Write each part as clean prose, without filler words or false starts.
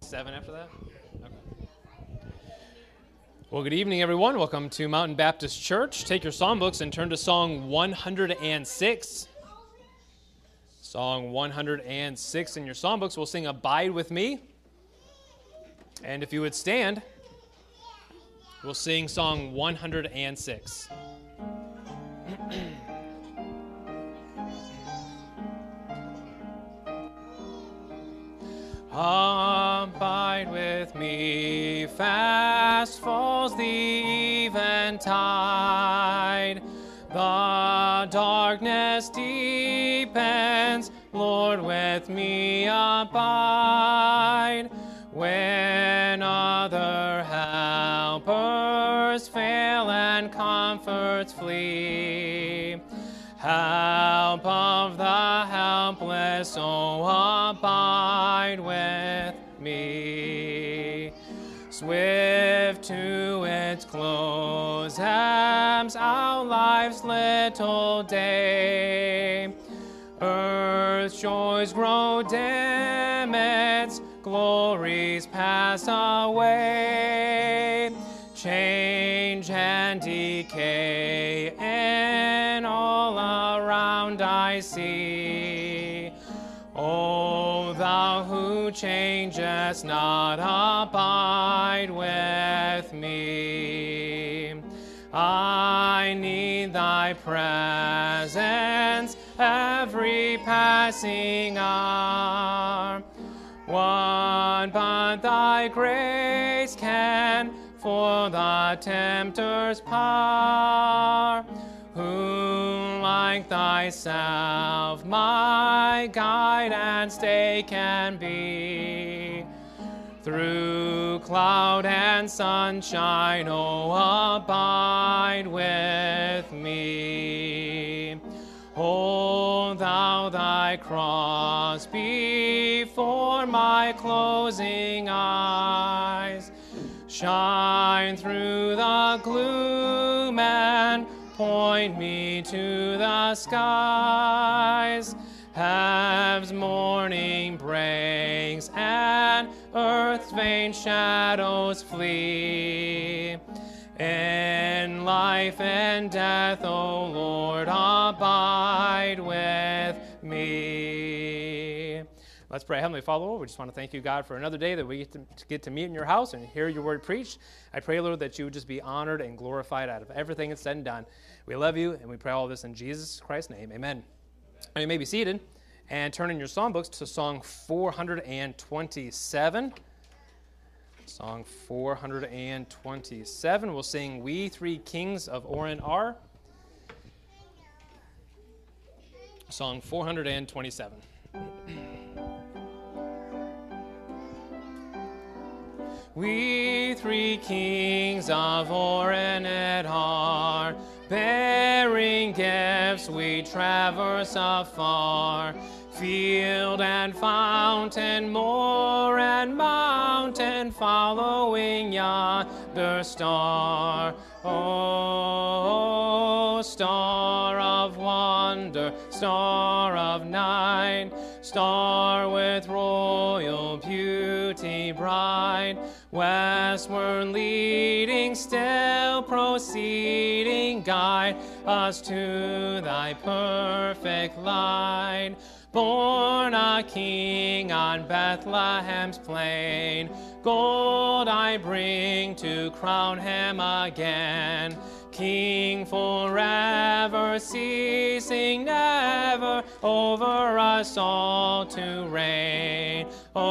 7 after that? Okay. Well, good evening, everyone. Welcome to Mountain Baptist Church. Take your songbooks and turn to Song 106. Song 106 in your songbooks. We'll sing Abide With Me. And if you would stand, we'll sing Song 106. Abide with me, fast falls the eventide. The darkness deepens, Lord, with me abide. When other helpers fail and comforts flee, help of the helpless, oh, abide with me. Swift to its close ebbs our life's little day. Earth's joys grow dim, its glories pass away. Change and decay in all around I see. O thou who changest not, abide with me. I need thy presence every passing hour. What but thy grace can for the tempter's power? Who like thyself my guide and stay can be? Through cloud and sunshine, oh, abide with me. Hold thou thy cross before my closing eyes. Shine through the gloom and point me to the skies. Heaven's morning breaks and earth's vain shadows flee. In life and death, O Lord, abide with me. Let's pray. Heavenly Father, we just want to thank you, God, for another day that we get to meet in your house and hear your word preached. I pray, Lord, that you would just be honored and glorified out of everything that's said and done. We love you, and we pray all this in Jesus Christ's name. Amen. And you may be seated and turn in your songbooks to Song 427. Song 427. We'll sing We Three Kings of Orrin are. Song 427. We three kings of Orrin are, bearing gifts we traverse afar. Field and fountain, moor and mountain, following yonder star. Oh, star of wonder, star of night, star with royal beauty bright. Westward leading, still proceeding, guide us to thy perfect light. Born a king on Bethlehem's plain, gold I bring to crown him again. King forever, ceasing never, over us all to reign.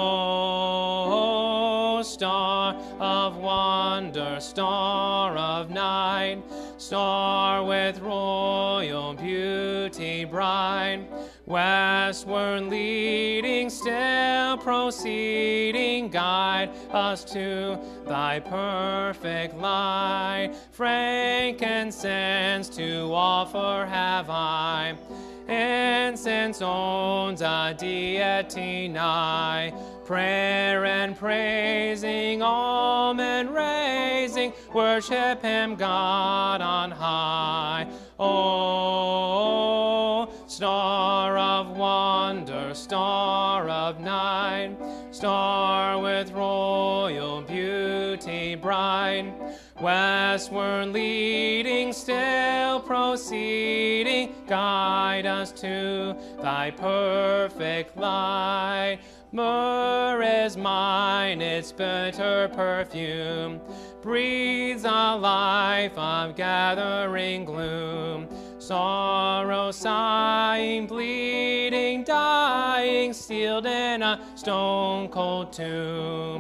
Oh, star of wonder, star of night, star with royal beauty bright. Westward leading, still proceeding, guide us to thy perfect light. Frankincense to offer have I, incense owns a deity nigh. Prayer and praising, almond raising, worship him, God on high. Oh, Star of wonder, star of night, star with royal beauty bright, westward leading, still proceeding, guide us to thy perfect light. Myrrh is mine, its bitter perfume breathes a life of gathering gloom. Sorrow, sighing, bleeding, dying, sealed in a stone-cold tomb.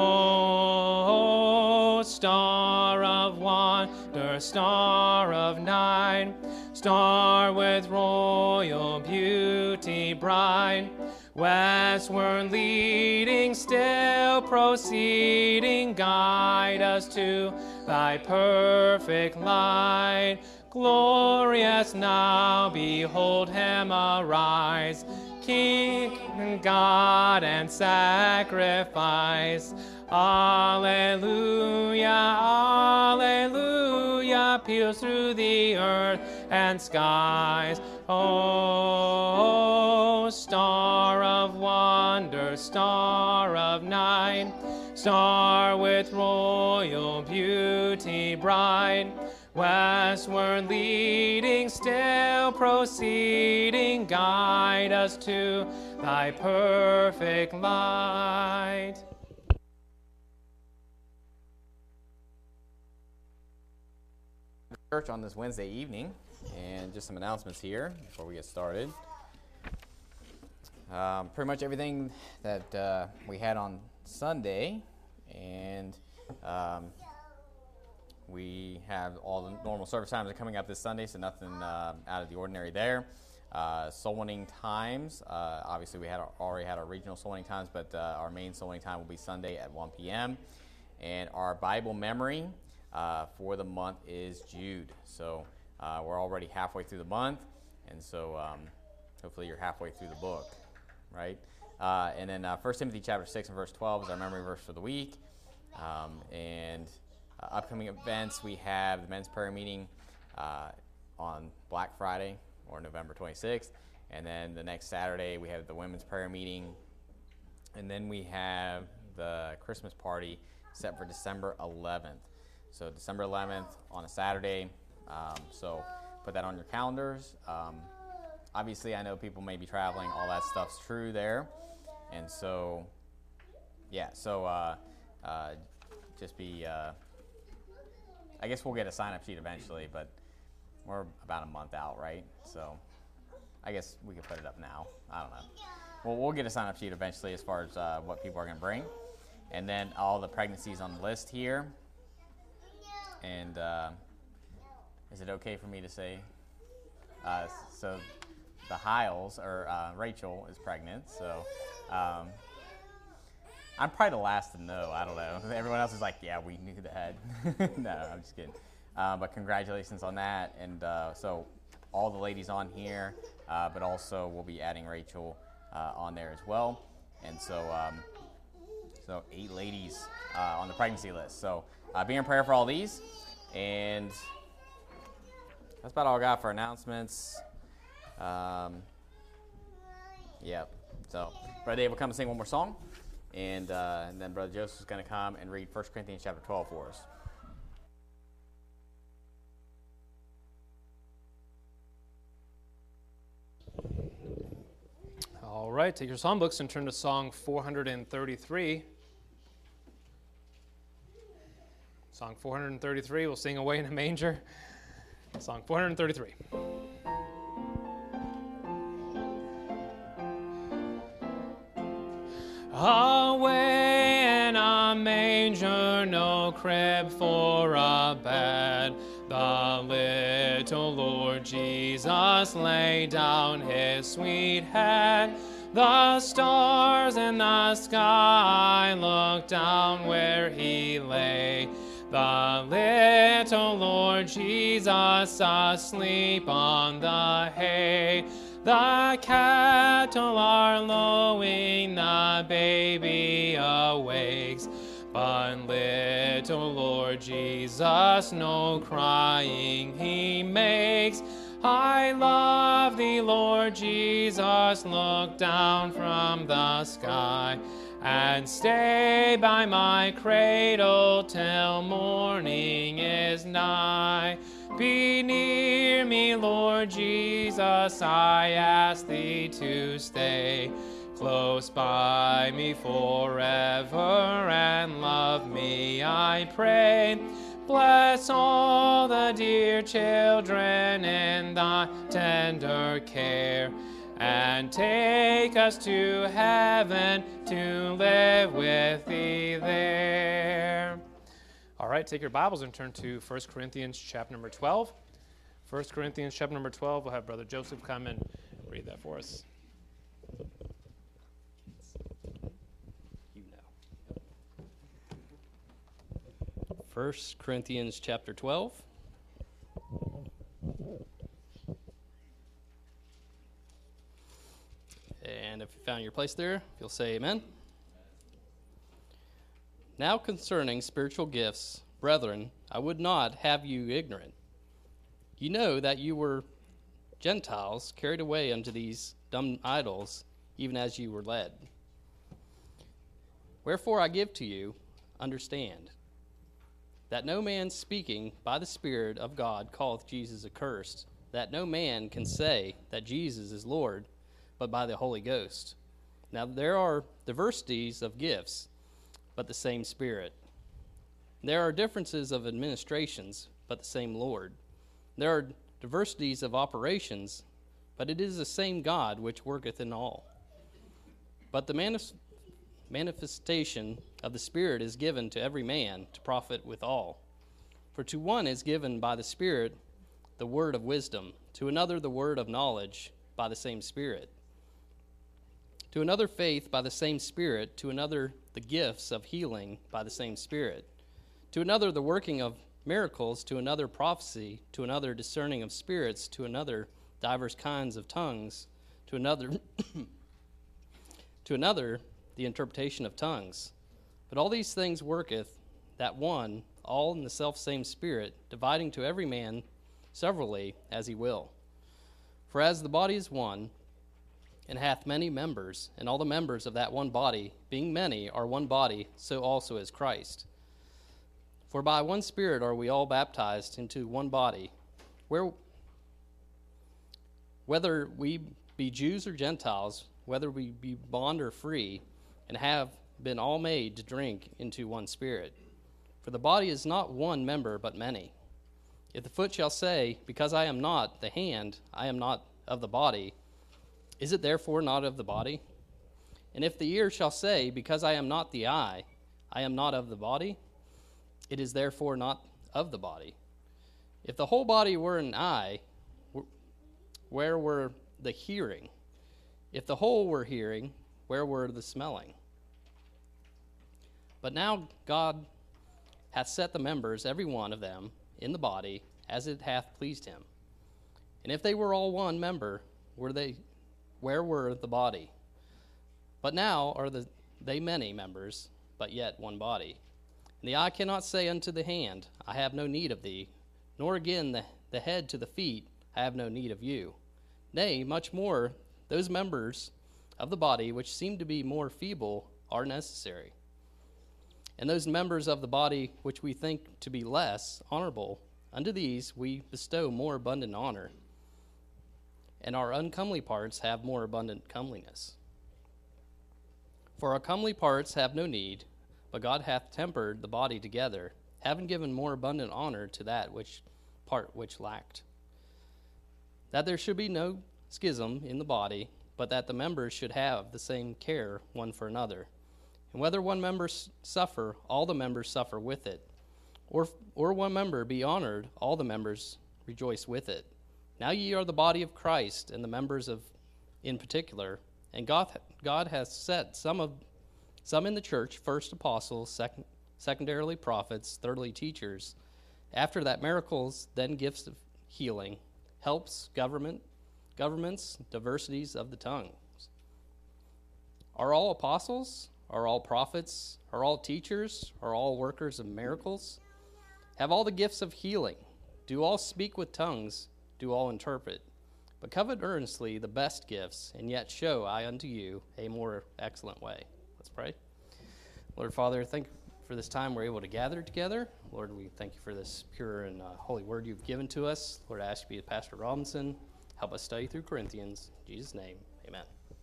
Oh, star of wonder, star of night, star with royal beauty bright, westward leading, still proceeding, guide us to thy perfect light. Glorious now, behold him arise, King and God and sacrifice. Alleluia, alleluia, peals through the earth and skies. Oh, star of wonder, star of night, star with royal beauty bright, westward leading, still proceeding, guide us to thy perfect light. Church on this Wednesday evening, and just some announcements here before we get started. Pretty much everything that we had on Sunday, and we have all the normal service times are coming up this Sunday, so nothing out of the ordinary there. Soul winning times, obviously we already had our regional soul winning times, but our main soul winning time will be Sunday at 1 p.m. And our Bible memory for the month is Jude. So we're already halfway through the month, and so hopefully you're halfway through the book, right? And then 1 Timothy chapter 6 and verse 12 is our memory verse for the week. Upcoming events, we have the men's prayer meeting on Black Friday, or November 26th. And then the next Saturday, we have the women's prayer meeting. And then we have the Christmas party set for December 11th. So December 11th on a Saturday. So put that on your calendars. Obviously, I know people may be traveling. All that stuff's true there. And so, yeah, so just be... I guess we'll get a sign-up sheet eventually, but we're about a month out, right? So I guess we could put it up now. I don't know. Well, we'll get a sign-up sheet eventually as far as what people are going to bring. And then all the pregnancies on the list here. And is it okay for me to say? So the Hiles, or Rachel, is pregnant. So I'm probably the last to know. I don't know. Everyone else is like, yeah, we knew that. No, I'm just kidding. But congratulations on that. And so all the ladies on here, but also we'll be adding Rachel on there as well. And so 8 ladies on the pregnancy list. So be in prayer for all these. And that's about all I got for announcements. Yep. So Brother Dave will come and sing one more song. And then Brother Joseph is going to come and read 1 Corinthians chapter 12 for us. All right, take your songbooks and turn to Song 433. Song 433, we'll sing Away in a Manger. Song 433. Away in a manger, no crib for a bed, the little Lord Jesus laid down his sweet head. The stars in the sky looked down where he lay. The little Lord Jesus asleep on the hay. The cattle are lowing, the baby awakes, but little Lord Jesus no crying he makes. I love thee, Lord Jesus. Look down from the sky and stay by my cradle till morning is nigh. Be near me, Lord Jesus, I ask thee to stay close by me forever and love me, I pray. Bless all the dear children in thy tender care, and take us to heaven to live with thee there. All right, take your Bibles and turn to 1 Corinthians chapter number 12. 1 Corinthians chapter number 12, we'll have Brother Joseph come and read that for us. 1 Corinthians chapter 12. And if you found your place there, you'll say amen. Now concerning spiritual gifts, brethren, I would not have you ignorant. You know that you were Gentiles carried away unto these dumb idols, even as you were led. Wherefore I give to you, understand, that no man speaking by the Spirit of God calleth Jesus accursed, that no man can say that Jesus is Lord, but by the Holy Ghost. Now there are diversities of gifts, but the same Spirit. There are differences of administrations, but the same Lord. There are diversities of operations, but it is the same God which worketh in all. But the manifestation of the Spirit is given to every man to profit withal. For to one is given by the Spirit the word of wisdom, to another the word of knowledge by the same Spirit, to another faith by the same Spirit, to another the gifts of healing by the same Spirit, to another the working of miracles, to another prophecy, to another discerning of spirits, to another divers kinds of tongues, to another the interpretation of tongues. But all these things worketh that one, all in the selfsame Spirit, dividing to every man severally as he will. For as the body is one, and hath many members, and all the members of that one body, being many, are one body, so also is Christ. For by one Spirit are we all baptized into one body, whether we be Jews or Gentiles, whether we be bond or free, and have been all made to drink into one Spirit. For the body is not one member, but many. If the foot shall say, because I am not the hand, I am not of the body, is it therefore not of the body? And if the ear shall say, because I am not the eye, I am not of the body, it is therefore not of the body. If the whole body were an eye, where were the hearing? If the whole were hearing, where were the smelling? But now God hath set the members, every one of them, in the body, as it hath pleased him. And if they were all one member, where were the body? But now are they many members, but yet one body. And the eye cannot say unto the hand, I have no need of thee, nor again the head to the feet, I have no need of you. Nay, much more, those members of the body which seem to be more feeble are necessary. And those members of the body which we think to be less honorable, unto these we bestow more abundant honor, and our uncomely parts have more abundant comeliness. For our comely parts have no need, but God hath tempered the body together, having given more abundant honor to that part which lacked. That there should be no schism in the body, but that the members should have the same care one for another. And whether one member suffer, all the members suffer with it. Or one member be honored, all the members rejoice with it. Now ye are the body of Christ, and the members in particular. And God hath set some in the church, first apostles, secondarily prophets, thirdly teachers. After that miracles, then gifts of healing, helps, governments, diversities of the tongues. Are all apostles? Are all prophets? Are all teachers? Are all workers of miracles? Have all the gifts of healing? Do all speak with tongues? do all interpret. But covet earnestly the best gifts, and yet show I unto you a more excellent way. Let's pray. Lord Father, thank you for this time we're able to gather together. Lord, we thank you for this pure and holy word you've given to us. Lord, I ask you to be with Pastor Robinson. Help us study through Corinthians. In Jesus' name, amen.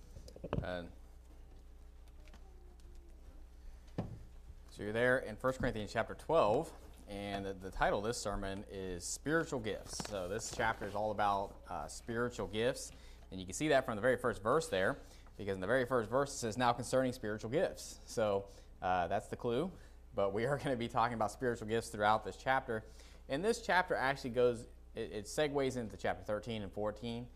So you're there in 1 Corinthians chapter 12, and the title of this sermon is Spiritual Gifts. So this chapter is all about spiritual gifts, and you can see that from the very first verse there, because in the very first verse it says, now concerning spiritual gifts. So that's the clue, but we are going to be talking about spiritual gifts throughout this chapter. And this chapter actually goes, it segues into chapter 13 and 14,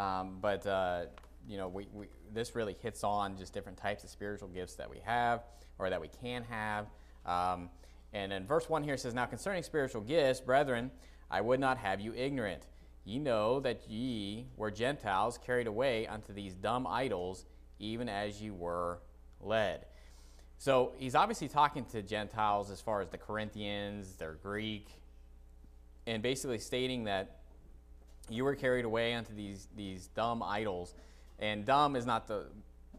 this really hits on just different types of spiritual gifts that we have, or that we can have. And in verse 1 here it says, now concerning spiritual gifts, brethren, I would not have you ignorant. Ye know that ye were Gentiles carried away unto these dumb idols, even as ye were led. So he's obviously talking to Gentiles as far as the Corinthians, they're Greek, and basically stating that you were carried away unto these dumb idols. And dumb is not the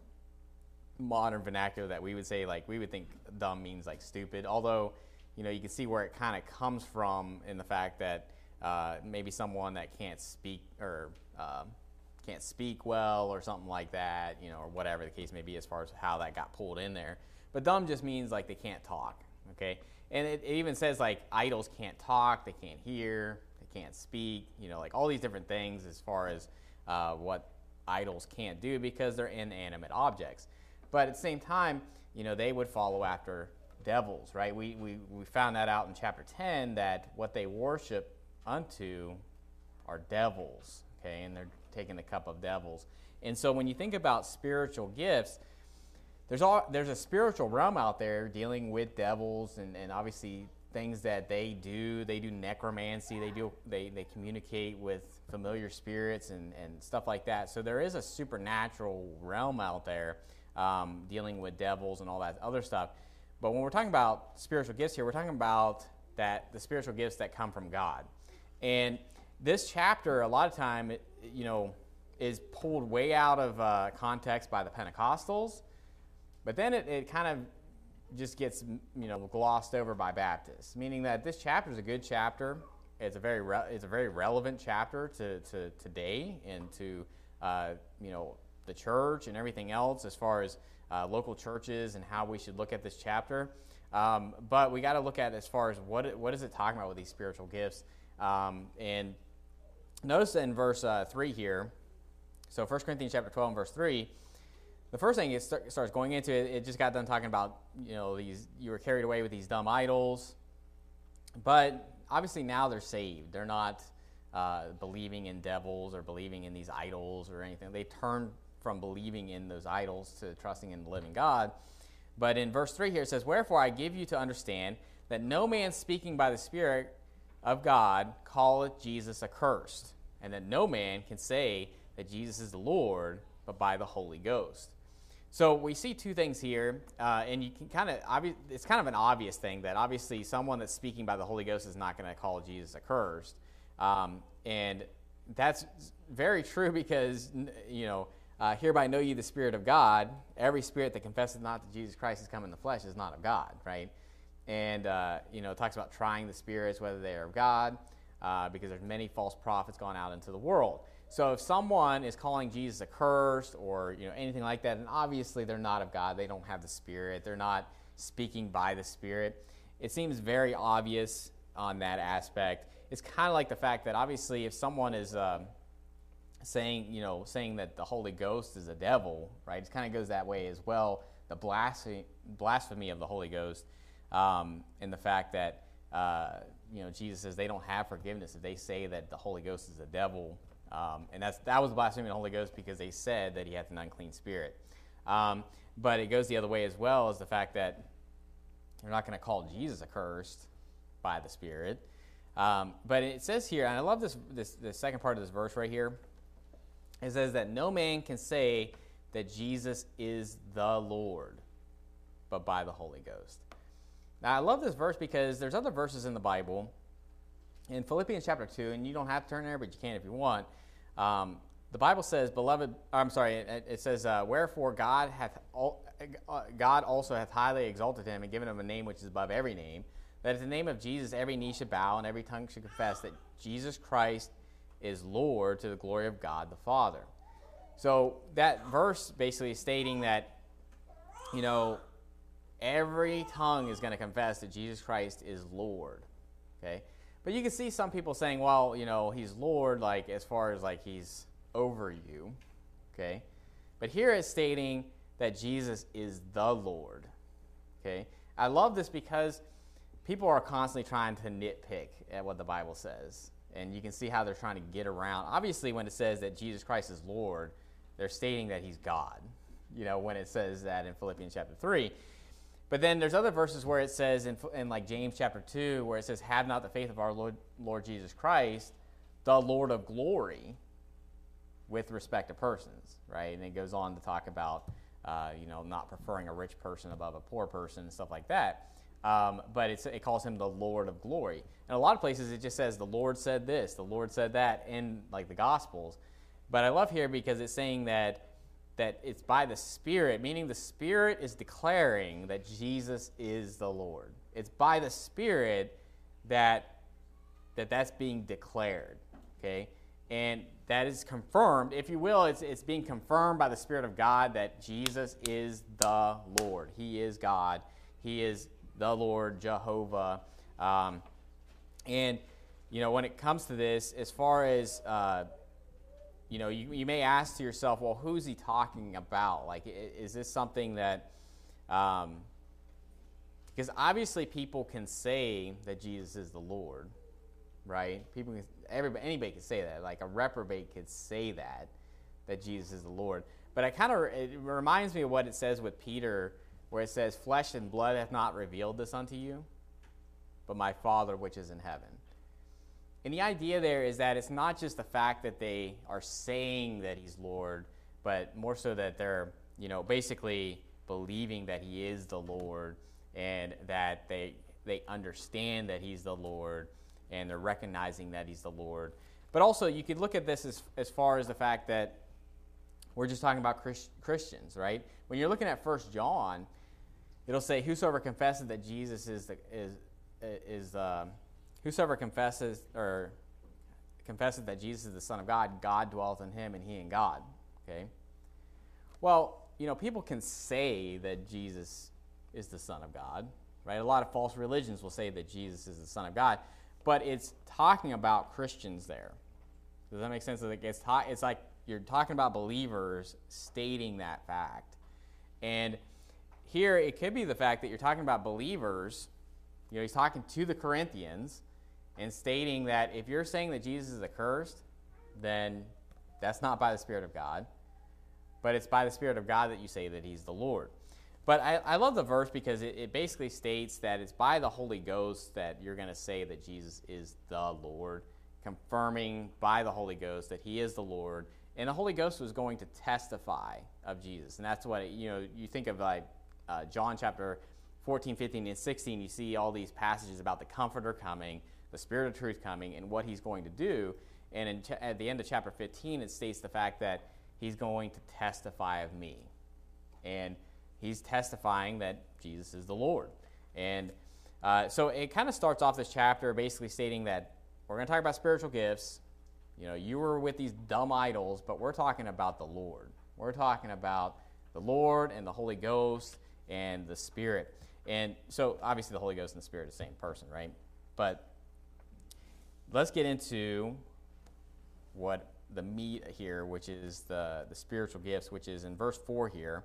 modern vernacular that we would say. Like, we would think dumb means like stupid, although you can see where it kind of comes from in the fact that maybe someone that can't speak or can't speak well or something like that, or whatever the case may be as far as how that got pulled in there. But dumb just means like they can't talk, okay? And it even says like idols can't talk, they can't hear, they can't speak, like all these different things as far as what idols can't do because they're inanimate objects. But at the same time, they would follow after devils, right? We found that out in chapter 10 that what they worship unto are devils, okay? And they're taking the cup of devils. And so when you think about spiritual gifts, there's a spiritual realm out there dealing with devils and obviously things that they do. They do necromancy. They communicate with familiar spirits and stuff like that. So there is a supernatural realm out there dealing with devils and all that other stuff. But when we're talking about spiritual gifts here, we're talking about the spiritual gifts that come from God. And this chapter, a lot of time, is pulled way out of context by the Pentecostals. But then it kind of just gets, glossed over by Baptists, meaning that this chapter is a good chapter. It's a very relevant chapter to today and to the church and everything else as far as local churches and how we should look at this chapter. But we got to look at it as far as what is it talking about with these spiritual gifts. And notice in verse 3 here, so 1 Corinthians chapter 12 and verse 3, the first thing it starts going into, it just got done talking about, you were carried away with these dumb idols. But obviously now they're saved. They're not believing in devils or believing in these idols or anything. They turn from believing in those idols to trusting in the living God. But in verse 3 here it says, wherefore I give you to understand that no man speaking by the Spirit of God calleth Jesus accursed, and that no man can say that Jesus is the Lord but by the Holy Ghost. So we see two things here, and you can it's kind of an obvious thing that obviously someone that's speaking by the Holy Ghost is not going to call Jesus accursed. And that's very true because, hereby know ye the Spirit of God. Every spirit that confesseth not that Jesus Christ is come in the flesh is not of God, right? And, it talks about trying the spirits, whether they are of God, because there's many false prophets gone out into the world. So if someone is calling Jesus accursed or, anything like that, then obviously they're not of God. They don't have the Spirit. They're not speaking by the Spirit. It seems very obvious on that aspect. It's kind of like the fact that obviously if someone is saying that the Holy Ghost is a devil, right? It kind of goes that way as well. The blasphemy of the Holy Ghost, and the fact that Jesus says they don't have forgiveness if they say that the Holy Ghost is a devil, and that was blasphemy of the Holy Ghost because they said that he had an unclean spirit. But it goes the other way as well, as the fact that they're not going to call Jesus accursed by the Spirit. But it says here, and I love this second part of this verse right here. It says that no man can say that Jesus is the Lord, but by the Holy Ghost. Now, I love this verse because there's other verses in the Bible in Philippians chapter 2, and you don't have to turn there, but you can if you want, the Bible says, it says, wherefore God also hath highly exalted him and given him a name which is above every name, that at the name of Jesus every knee should bow and every tongue should confess that Jesus Christ is Lord, to the glory of God the Father. So that verse basically is stating that, every tongue is going to confess that Jesus Christ is Lord. Okay? But you can see some people saying, well, he's Lord, like as far as like he's over you. Okay? But here it's stating that Jesus is the Lord. Okay? I love this because people are constantly trying to nitpick at what the Bible says. And you can see how they're trying to get around. Obviously, when it says that Jesus Christ is Lord, they're stating that he's God, when it says that in Philippians chapter 3. But then there's other verses where it says in like James chapter 2, where it says, have not the faith of our Lord Jesus Christ, the Lord of glory, with respect to persons, right? And it goes on to talk about, not preferring a rich person above a poor person and stuff like that. But it calls him the Lord of glory. In a lot of places, it just says the Lord said this, the Lord said that in like the Gospels. But I love here because it's saying that it's by the Spirit, meaning the Spirit is declaring that Jesus is the Lord. It's by the Spirit that's being declared, okay? And that is confirmed, if you will, it's being confirmed by the Spirit of God that Jesus is the Lord. He is God. He is the Lord, Jehovah. And, when it comes to this, as far as, you may ask to yourself, well, who's he talking about? Like, is this something that, because obviously people can say that Jesus is the Lord, right? Anybody can say that. Like a reprobate could say that Jesus is the Lord. But it reminds me of what it says with Peter, where it says, flesh and blood hath not revealed this unto you, but my Father which is in heaven. And the idea there is that it's not just the fact that they are saying that he's Lord, but more so that they're, basically believing that he is the Lord, and that they understand that he's the Lord, and they're recognizing that he's the Lord. But also, you could look at this as far as the fact that we're just talking about Christians, right? When you're looking at 1 John, it'll say, whosoever confesses that Jesus whosoever confesses that Jesus is the Son of God, God dwelleth in him, and he in God. Okay? Well, people can say that Jesus is the Son of God, right? A lot of false religions will say that Jesus is the Son of God, but it's talking about Christians there. Does that make sense? It's like you're talking about believers stating that fact. And here it could be the fact that you're talking about believers. He's talking to the Corinthians and stating that if you're saying that Jesus is accursed, then that's not by the Spirit of God, but it's by the Spirit of God that you say that he's the Lord. But I love the verse because it basically states that it's by the Holy Ghost that you're going to say that Jesus is the Lord, confirming by the Holy Ghost that he is the Lord. And the Holy Ghost was going to testify of Jesus. And that's what, you think of like John chapter 14, 15, and 16, you see all these passages about the Comforter coming, the Spirit of truth coming, and what he's going to do. And at the end of chapter 15, it states the fact that he's going to testify of me. And he's testifying that Jesus is the Lord. And so it kind of starts off this chapter basically stating that we're going to talk about spiritual gifts. You were with these dumb idols, but we're talking about the Lord. We're talking about the Lord and the Holy Ghost and the Spirit. And so obviously the Holy Ghost and the Spirit are the same person, right? But let's get into what the meat here, which is the spiritual gifts, which is in verse 4 here.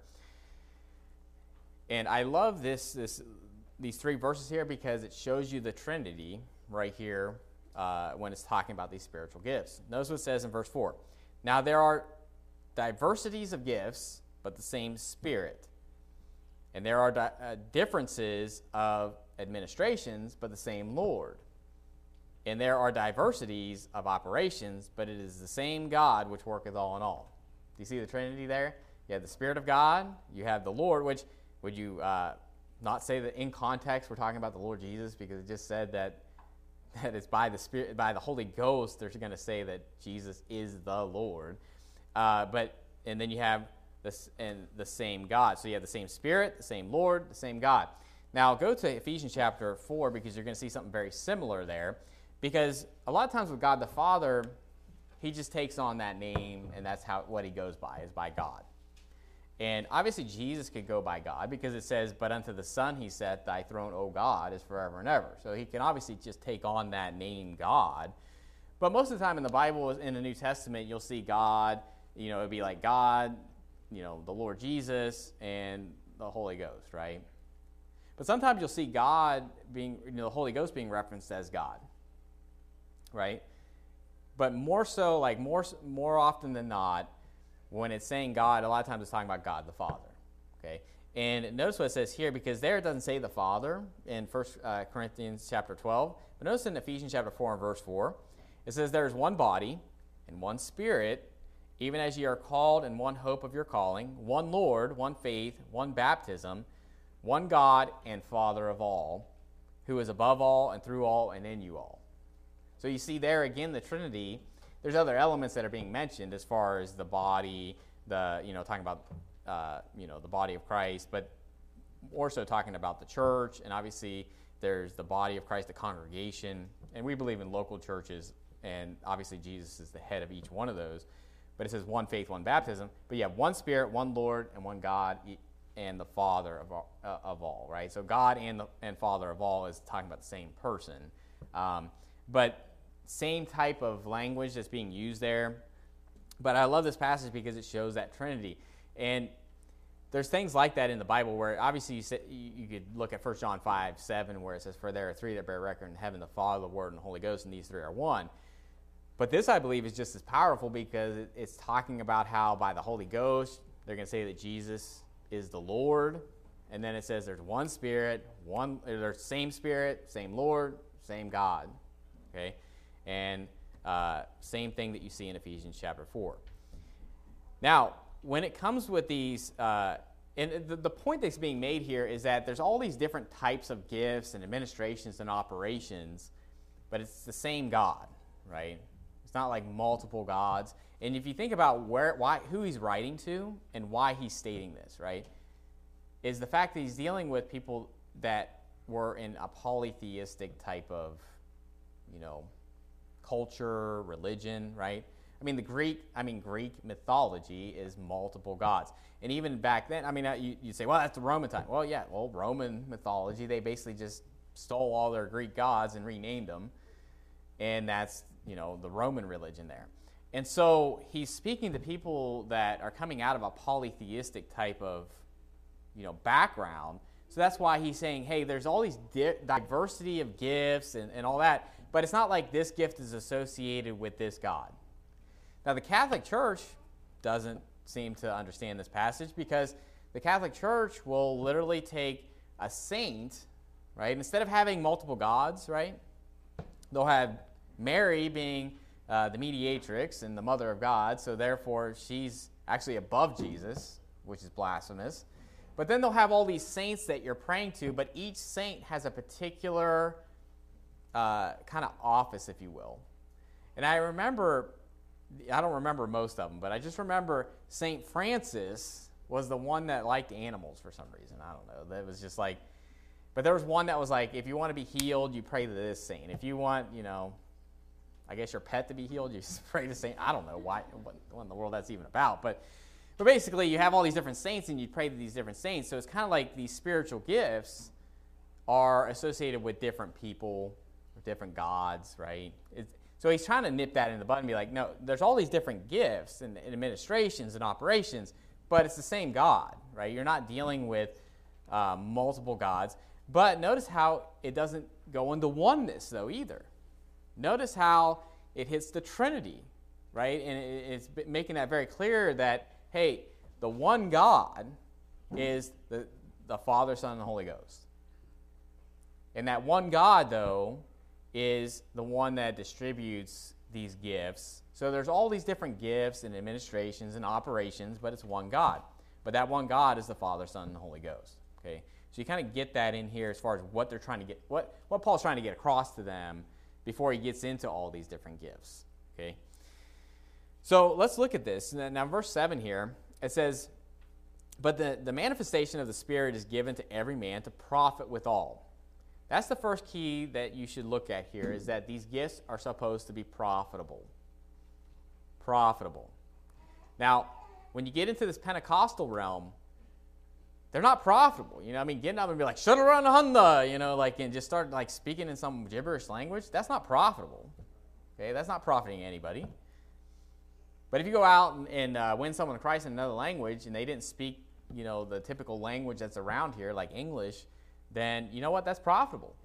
And I love these three verses here because it shows you the Trinity right here when it's talking about these spiritual gifts. Notice what it says in verse 4. Now there are diversities of gifts, but the same Spirit. And there are differences of administrations, but the same Lord. And there are diversities of operations, but it is the same God which worketh all in all. Do you see the Trinity there? You have the Spirit of God. You have the Lord, which would you not say that in context we're talking about the Lord Jesus because it just said that that it's by the Spirit, by the Holy Ghost, they're going to say that Jesus is the Lord. And then you have this and the same God. So you have the same Spirit, the same Lord, the same God. Now go to Ephesians chapter 4 because you're going to see something very similar there. Because a lot of times with God the Father, he just takes on that name, and that's what he goes by, is by God. And obviously Jesus could go by God because it says, but unto the Son he said, thy throne, O God, is forever and ever. So he can obviously just take on that name God. But most of the time in the Bible, in the New Testament, you'll see God, it'd be like God, the Lord Jesus, and the Holy Ghost, right? But sometimes you'll see God being, the Holy Ghost being referenced as God, right? But more so, like more often than not, when it's saying God, a lot of times it's talking about God the Father, okay? And notice what it says here, because there it doesn't say the Father in 1 Corinthians chapter 12, but notice in Ephesians chapter 4 and verse 4, it says, there is one body and one Spirit, even as ye are called in one hope of your calling, one Lord, one faith, one baptism, one God and Father of all, who is above all and through all and in you all. So you see there again the Trinity. There's other elements that are being mentioned as far as the body, talking about the body of Christ, but more so talking about the church, and obviously there's the body of Christ, the congregation, and we believe in local churches, and obviously Jesus is the head of each one of those. But it says one faith, one baptism. But you have one Spirit, one Lord, and one God, and the Father of all, right? So God and Father of all is talking about the same person. But same type of language that's being used there. But I love this passage because it shows that Trinity. And there's things like that in the Bible where obviously you could look at 1 John 5:7 where it says, for there are three that bear record in heaven, the Father, the Word, and the Holy Ghost, and these three are one. But this, I believe, is just as powerful because it's talking about how by the Holy Ghost, they're going to say that Jesus is the Lord. And then it says there's one Spirit, there's same Spirit, same Lord, same God. Okay? And same thing that you see in Ephesians chapter 4. Now, when it comes with these, and the point that's being made here is that there's all these different types of gifts and administrations and operations, but it's the same God, right? It's not like multiple gods. And if you think about who he's writing to and why he's stating this, right, is the fact that he's dealing with people that were in a polytheistic type of, culture, religion, right? Greek mythology is multiple gods. And even back then, you'd say, well, that's the Roman time. Well, yeah, Roman mythology, they basically just stole all their Greek gods and renamed them. And that's, the Roman religion there. And so he's speaking to people that are coming out of a polytheistic type of, background. So that's why he's saying, hey, there's all these diversity of gifts and all that, but it's not like this gift is associated with this God. Now, the Catholic Church doesn't seem to understand this passage because the Catholic Church will literally take a saint, right? Instead of having multiple gods, right? They'll have Mary being the mediatrix and the mother of God, so therefore she's actually above Jesus, which is blasphemous. But then they'll have all these saints that you're praying to, but each saint has a particular kind of office, if you will. And I don't remember most of them, but I just remember St. Francis was the one that liked animals for some reason. I don't know. That was just like, but there was one that was like, if you want to be healed, you pray to this saint. If you want, I guess your pet to be healed, you pray to saint. I don't know what in the world that's even about, but basically you have all these different saints and you pray to these different saints. So it's kind of like these spiritual gifts are associated with different people, or different gods, right? So he's trying to nip that in the bud and be like, no, there's all these different gifts and administrations and operations, but it's the same God, right? You're not dealing with multiple gods. But notice how it doesn't go into oneness, though, either. Notice how it hits the Trinity, right? And it's making that very clear that, hey, the one God is the Father, Son, and the Holy Ghost. And that one God, though, is the one that distributes these gifts. So there's all these different gifts and administrations and operations, but it's one God. But that one God is the Father, Son, and the Holy Ghost. Okay? So you kind of get that in here as far as what they're trying to get, what Paul's trying to get across to them before he gets into all these different gifts. Okay. So let's look at this. Now, verse 7 here, it says, but the manifestation of the Spirit is given to every man to profit withal. That's the first key that you should look at here, is that these gifts are supposed to be profitable. Profitable. Now, when you get into this Pentecostal realm, they're not profitable. You know, I mean, getting up and be like, shut around the Honda, you know, like, and just start like speaking in some gibberish language, that's not profitable. Okay, that's not profiting anybody. But if you go out and win someone to Christ in another language and they didn't speak, you know, the typical language that's around here, like English, then you know what? That's profitable.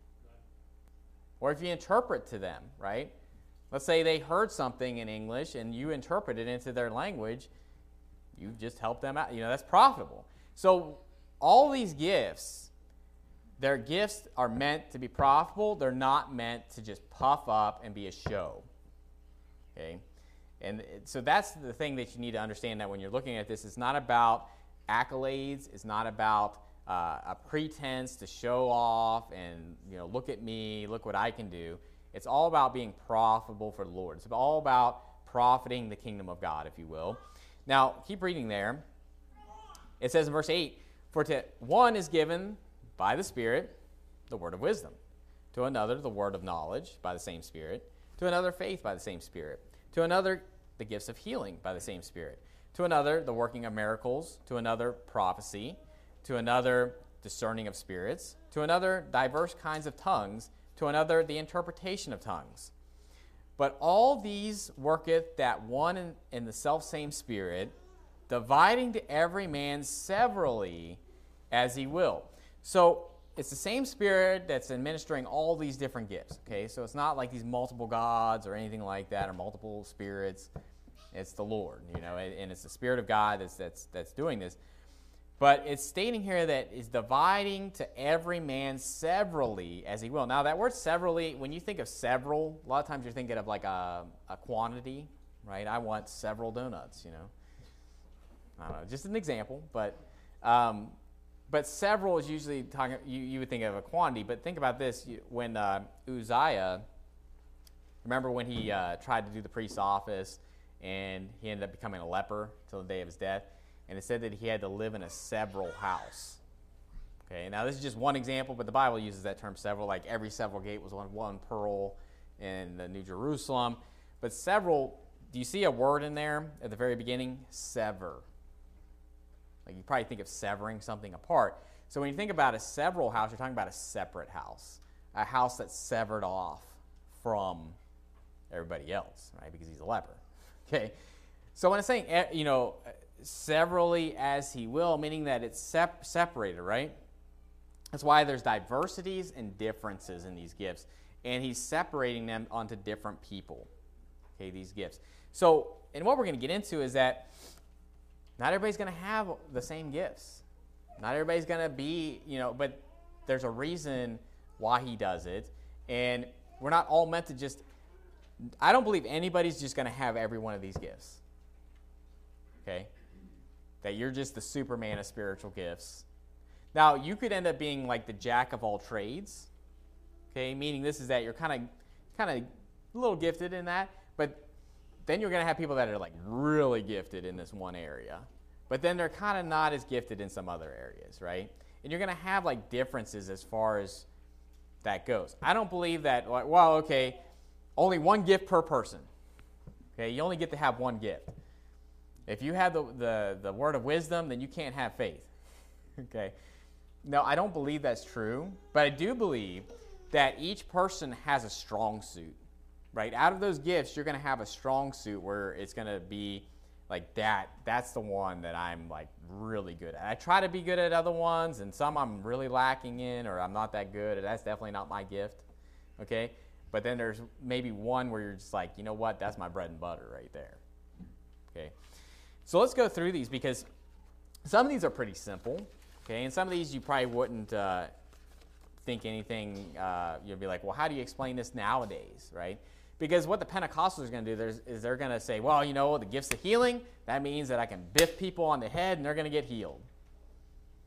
Or if you interpret to them, right? Let's say they heard something in English and you interpret it into their language, you just help them out. You know, that's profitable. So all these gifts, their gifts are meant to be profitable. They're not meant to just puff up and be a show. Okay? And so that's the thing that you need to understand, that when you're looking at this, it's not about accolades. It's not about a pretense to show off and, you know, look at me, look what I can do. It's all about being profitable for the Lord. It's all about profiting the kingdom of God, if you will. Now, keep reading there. It says in verse 8, for to one is given by the Spirit the word of wisdom, to another the word of knowledge by the same Spirit, to another faith by the same Spirit, to another the gifts of healing by the same Spirit, to another the working of miracles, to another prophecy, to another discerning of spirits, to another diverse kinds of tongues, to another the interpretation of tongues. But all these worketh that one in the selfsame Spirit, dividing to every man severally as he will. So it's the same Spirit that's administering all these different gifts. Okay, so it's not like these multiple gods or anything like that, or multiple spirits. It's the Lord, you know, and it's the Spirit of God that's doing this. But it's stating here that it's dividing to every man severally as he will. Now, that word severally, when you think of several, a lot of times you're thinking of like a quantity, right? I want several donuts, you know. I don't know, just an example. But several is usually talking, you would think of a quantity. But think about this. When Uzziah, remember when he tried to do the priest's office and he ended up becoming a leper till the day of his death? And it said that he had to live in a several house. Okay, now this is just one example, but the Bible uses that term several, like every several gate was on one pearl in the New Jerusalem. But several, do you see a word in there at the very beginning? Sever. Like you probably think of severing something apart. So when you think about a several house, you're talking about a separate house. A house that's severed off from everybody else, right? Because he's a leper. Okay, so when it's saying, you know, severally as he will, meaning that it's separated, right? That's why there's diversities and differences in these gifts. And he's separating them onto different people, okay, these gifts. So, and what we're going to get into is that not everybody's going to have the same gifts. Not everybody's going to be, you know, but there's a reason why he does it. And we're not all meant to just, I don't believe anybody's just going to have every one of these gifts. Okay? That you're just the Superman of spiritual gifts. Now, you could end up being like the jack of all trades. Okay? Meaning this is that you're kind of a little gifted in that, but then you're going to have people that are like really gifted in this one area. But then they're kind of not as gifted in some other areas, right? And you're going to have like differences as far as that goes. I don't believe that, like, well, okay, only one gift per person. Okay? You only get to have one gift. If you have the word of wisdom, then you can't have faith. Okay? No, I don't believe that's true, but I do believe that each person has a strong suit, right? Out of those gifts, you're going to have a strong suit where it's going to be like that. That's the one that I'm like really good at. I try to be good at other ones, and some I'm really lacking in, or I'm not that good, and that's definitely not my gift. Okay? But then there's maybe one where you're just like, you know what? That's my bread and butter right there. Okay? So let's go through these, because some of these are pretty simple, okay? And some of these you probably wouldn't think anything, you'll be like, well, how do you explain this nowadays, right? Because what the Pentecostals are going to do is they're going to say, well, you know, the gifts of healing, that means that I can biff people on the head and they're going to get healed.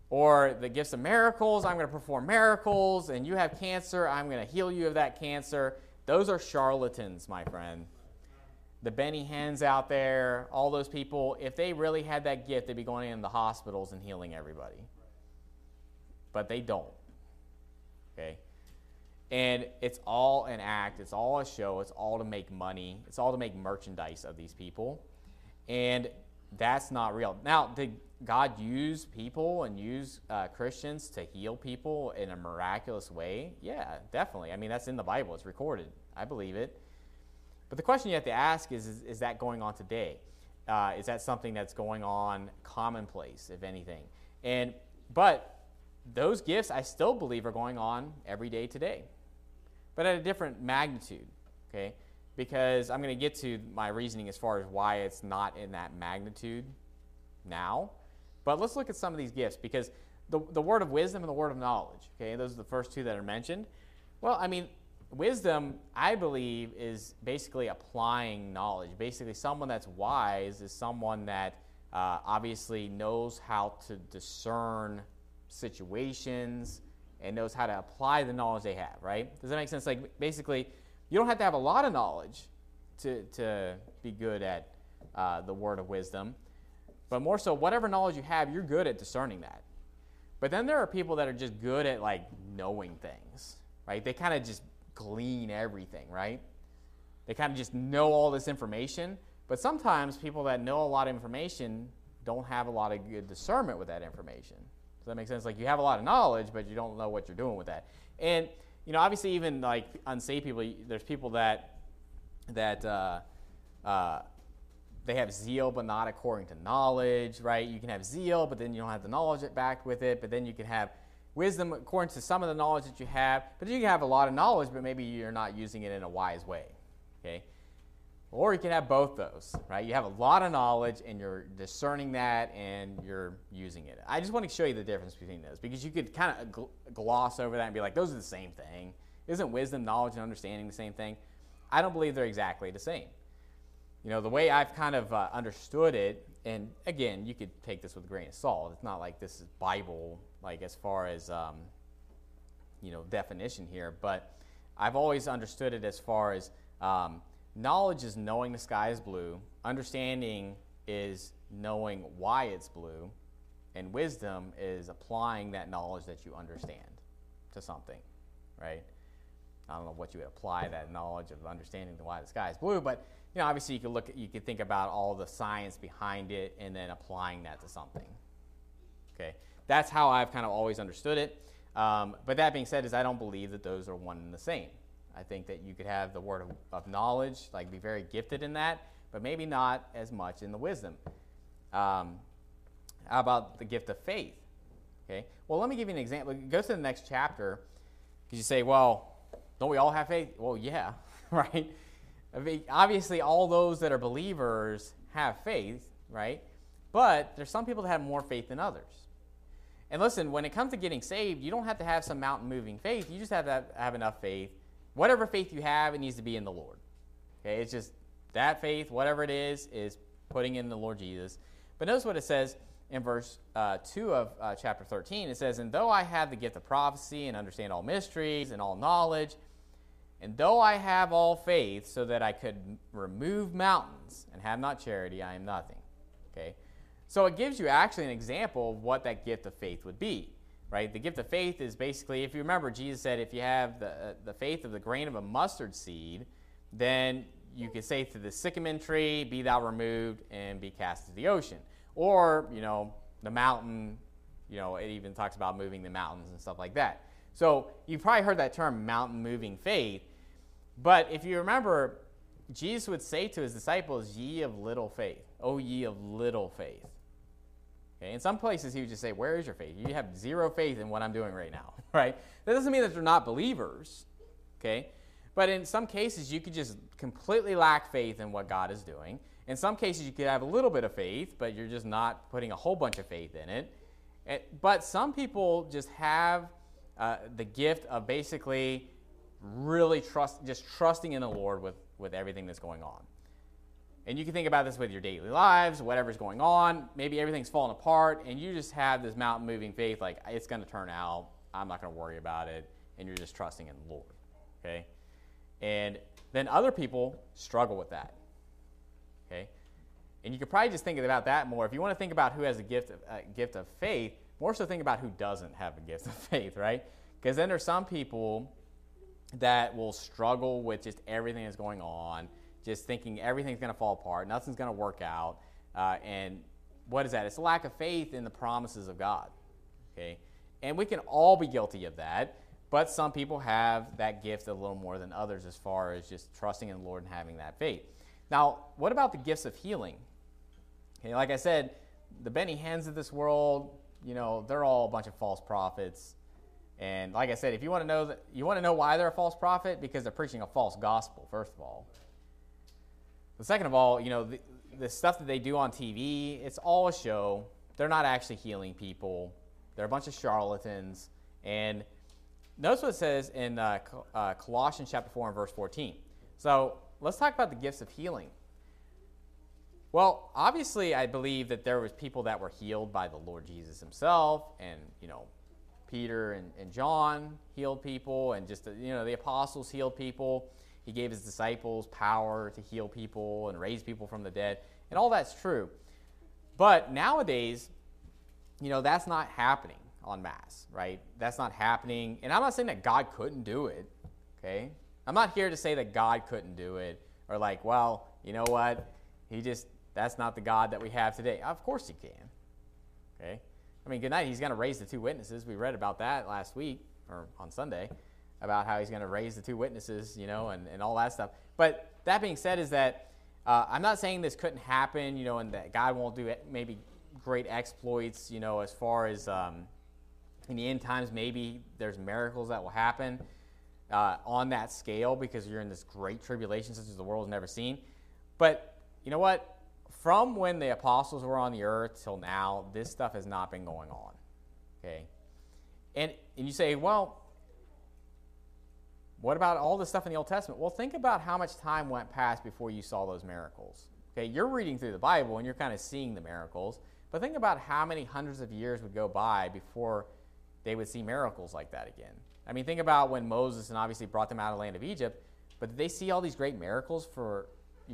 Or the gifts of miracles, I'm going to perform miracles, and you have cancer, I'm going to heal you of that cancer. Those are charlatans, my friend. The Benny Hinn's out there, all those people, if they really had that gift, they'd be going in the hospitals and healing everybody. But they don't. Okay? And it's all an act. It's all a show. It's all to make money. It's all to make merchandise of these people. And that's not real. Now, did God use people and use Christians to heal people in a miraculous way? Yeah, definitely. I mean, that's in the Bible. It's recorded. I believe it. But the question you have to ask is that going on today? Is that something that's going on commonplace, if anything? But those gifts, I still believe, are going on every day today, but at a different magnitude, okay? Because I'm going to get to my reasoning as far as why it's not in that magnitude now. But let's look at some of these gifts, because the word of wisdom and the word of knowledge, okay, those are the first two that are mentioned. Well, I mean, wisdom, I believe, is basically applying knowledge. Basically, someone that's wise is someone that obviously knows how to discern situations and knows how to apply the knowledge they have, right? Does that make sense? Like, basically, you don't have to have a lot of knowledge to be good at the word of wisdom. But more so, whatever knowledge you have, you're good at discerning that. But then there are people that are just good at, like, knowing things, right? They kind of just glean everything, right? They kind of just know all this information. But sometimes people that know a lot of information don't have a lot of good discernment with that information. Does that make sense? Like, you have a lot of knowledge, but you don't know what you're doing with that. And, you know, obviously even, like, unsaved people, there's people that they have zeal, but not according to knowledge, right? You can have zeal, but then you don't have the knowledge backed with it. But then you can have wisdom according to some of the knowledge that you have. But you can have a lot of knowledge, but maybe you're not using it in a wise way, okay? Or you can have both those, right? You have a lot of knowledge, and you're discerning that, and you're using it. I just want to show you the difference between those, because you could kind of gloss over that and be like, those are the same thing. Isn't wisdom, knowledge, and understanding the same thing? I don't believe they're exactly the same. You know, the way I've kind of understood it, and again, you could take this with a grain of salt. It's not like this is Bible, like as far as, you know, definition here. But I've always understood it as far as knowledge is knowing the sky is blue. Understanding is knowing why it's blue. And wisdom is applying that knowledge that you understand to something, right? I don't know what you would apply that knowledge of understanding to why the sky is blue, but you know, obviously you could think about all the science behind it and then applying that to something. Okay, that's how I've kind of always understood it. But that being said, I don't believe that those are one and the same. I think that you could have the word of knowledge, like be very gifted in that, but maybe not as much in the wisdom. How about the gift of faith? Okay, well, let me give you an example. Go to the next chapter, because you say, well, don't we all have faith? Well, yeah, right? I mean, obviously, all those that are believers have faith, right? But there's some people that have more faith than others. And listen, when it comes to getting saved, you don't have to have some mountain-moving faith. You just have to have enough faith. Whatever faith you have, it needs to be in the Lord. Okay, it's just that faith, whatever it is putting in the Lord Jesus. But notice what it says in verse 2 of chapter 13. It says, "And though I have the gift of prophecy and understand all mysteries and all knowledge, and though I have all faith so that I could remove mountains and have not charity, I am nothing." Okay? So it gives you actually an example of what that gift of faith would be, right? The gift of faith is basically, if you remember, Jesus said if you have the faith of the grain of a mustard seed, then you could say to the sycamore tree, "Be thou removed and be cast into the ocean." Or, you know, the mountain, you know, it even talks about moving the mountains and stuff like that. So you've probably heard that term, mountain-moving faith. But if you remember, Jesus would say to his disciples, "Ye of little faith, O ye of little faith." Okay? In some places, he would just say, "Where is your faith? You have zero faith in what I'm doing right now." Right? That doesn't mean that they're not believers. Okay? But in some cases, you could just completely lack faith in what God is doing. In some cases, you could have a little bit of faith, but you're just not putting a whole bunch of faith in it. But some people just have the gift of basically really trusting in the Lord with everything that's going on. And you can think about this with your daily lives, whatever's going on. Maybe everything's falling apart, and you just have this mountain-moving faith, like, it's going to turn out. I'm not going to worry about it. And you're just trusting in the Lord, okay? And then other people struggle with that, okay? And you could probably just think about that more. If you want to think about who has a gift of faith, more so think about who doesn't have a gift of faith, right? Because then there's some people that will struggle with just everything that's going on, just thinking everything's going to fall apart, nothing's going to work out. And what is that? It's a lack of faith in the promises of God, okay? And we can all be guilty of that, but some people have that gift a little more than others as far as just trusting in the Lord and having that faith. Now, what about the gifts of healing? Okay, like I said, the Benny Hinn's of this world, they're all a bunch of false prophets. And like I said, if you want to know why they're a false prophet, because they're preaching a false gospel, first of all. But second of all, the stuff that they do on TV, it's all a show. They're not actually healing people. They're a bunch of charlatans. And notice what it says in Colossians chapter 4 and verse 14. So let's talk about the gifts of healing. Well, obviously, I believe that there was people that were healed by the Lord Jesus himself, and, Peter and John healed people, and just, the apostles healed people. He gave his disciples power to heal people and raise people from the dead, and all that's true. But nowadays, that's not happening en masse, right? That's not happening, and I'm not saying that God couldn't do it, okay? I'm not here to say that God couldn't do it, or like, well, you know what? That's not the God that we have today. Of course he can, okay? I mean, good night. He's going to raise the two witnesses. We read about that last week, or on Sunday, about how he's going to raise the two witnesses, and all that stuff. But that being said is that I'm not saying this couldn't happen, and that God won't do maybe great exploits, as far as in the end times, maybe there's miracles that will happen on that scale because you're in this great tribulation such as the world has never seen. But you know what? From when the apostles were on the earth till now, this stuff has not been going on, okay? And you say, well, what about all the stuff in the Old Testament? Well, think about how much time went past before you saw those miracles. Okay, you're reading through the Bible and you're kind of seeing the miracles, but think about how many hundreds of years would go by before they would see miracles like that again. I mean, think about when Moses and obviously brought them out of the land of Egypt, but did they see all these great miracles for,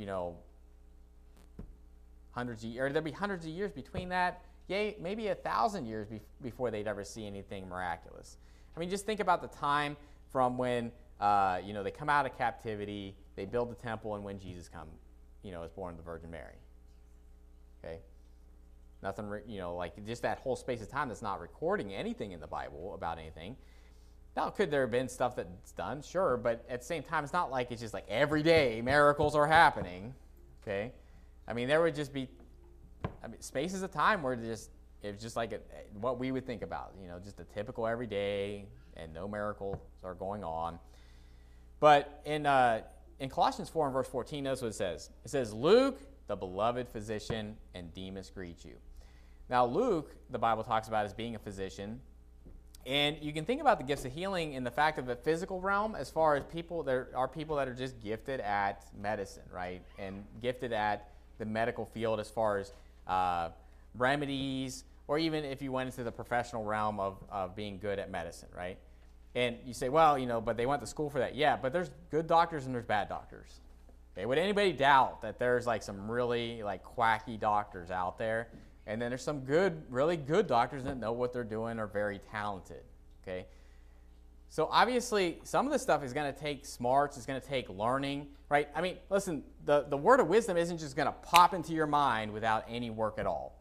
hundreds of years? Or there'd be hundreds of years between that? Yay, maybe 1,000 years before they'd ever see anything miraculous. I mean, just think about the time from when they come out of captivity, they build the temple, and when Jesus is born of the Virgin Mary. Okay, nothing, like just that whole space of time that's not recording anything in the Bible about anything. Now, could there have been stuff that's done? Sure, but at the same time, it's not like it's just like every day miracles are happening. Okay, I mean, there would just be spaces of time where it was just like what we would think about, just a typical everyday, and no miracles are going on. But in Colossians 4 and verse 14, notice what it says. It says, Luke, the beloved physician, and Demas greet you. Now, Luke, the Bible talks about as being a physician. And you can think about the gifts of healing in the fact of the physical realm as far as people, there are people that are just gifted at medicine, right? And gifted at the medical field as far as remedies, or even if you went into the professional realm of being good at medicine, right? And you say, well, but they went to school for that. Yeah, but there's good doctors and there's bad doctors. Okay, would anybody doubt that there's like some really like quacky doctors out there? And then there's some good, really good doctors that know what they're doing, are very talented, okay? So obviously, some of this stuff is going to take smarts, it's going to take learning, right? I mean, listen, the word of wisdom isn't just going to pop into your mind without any work at all.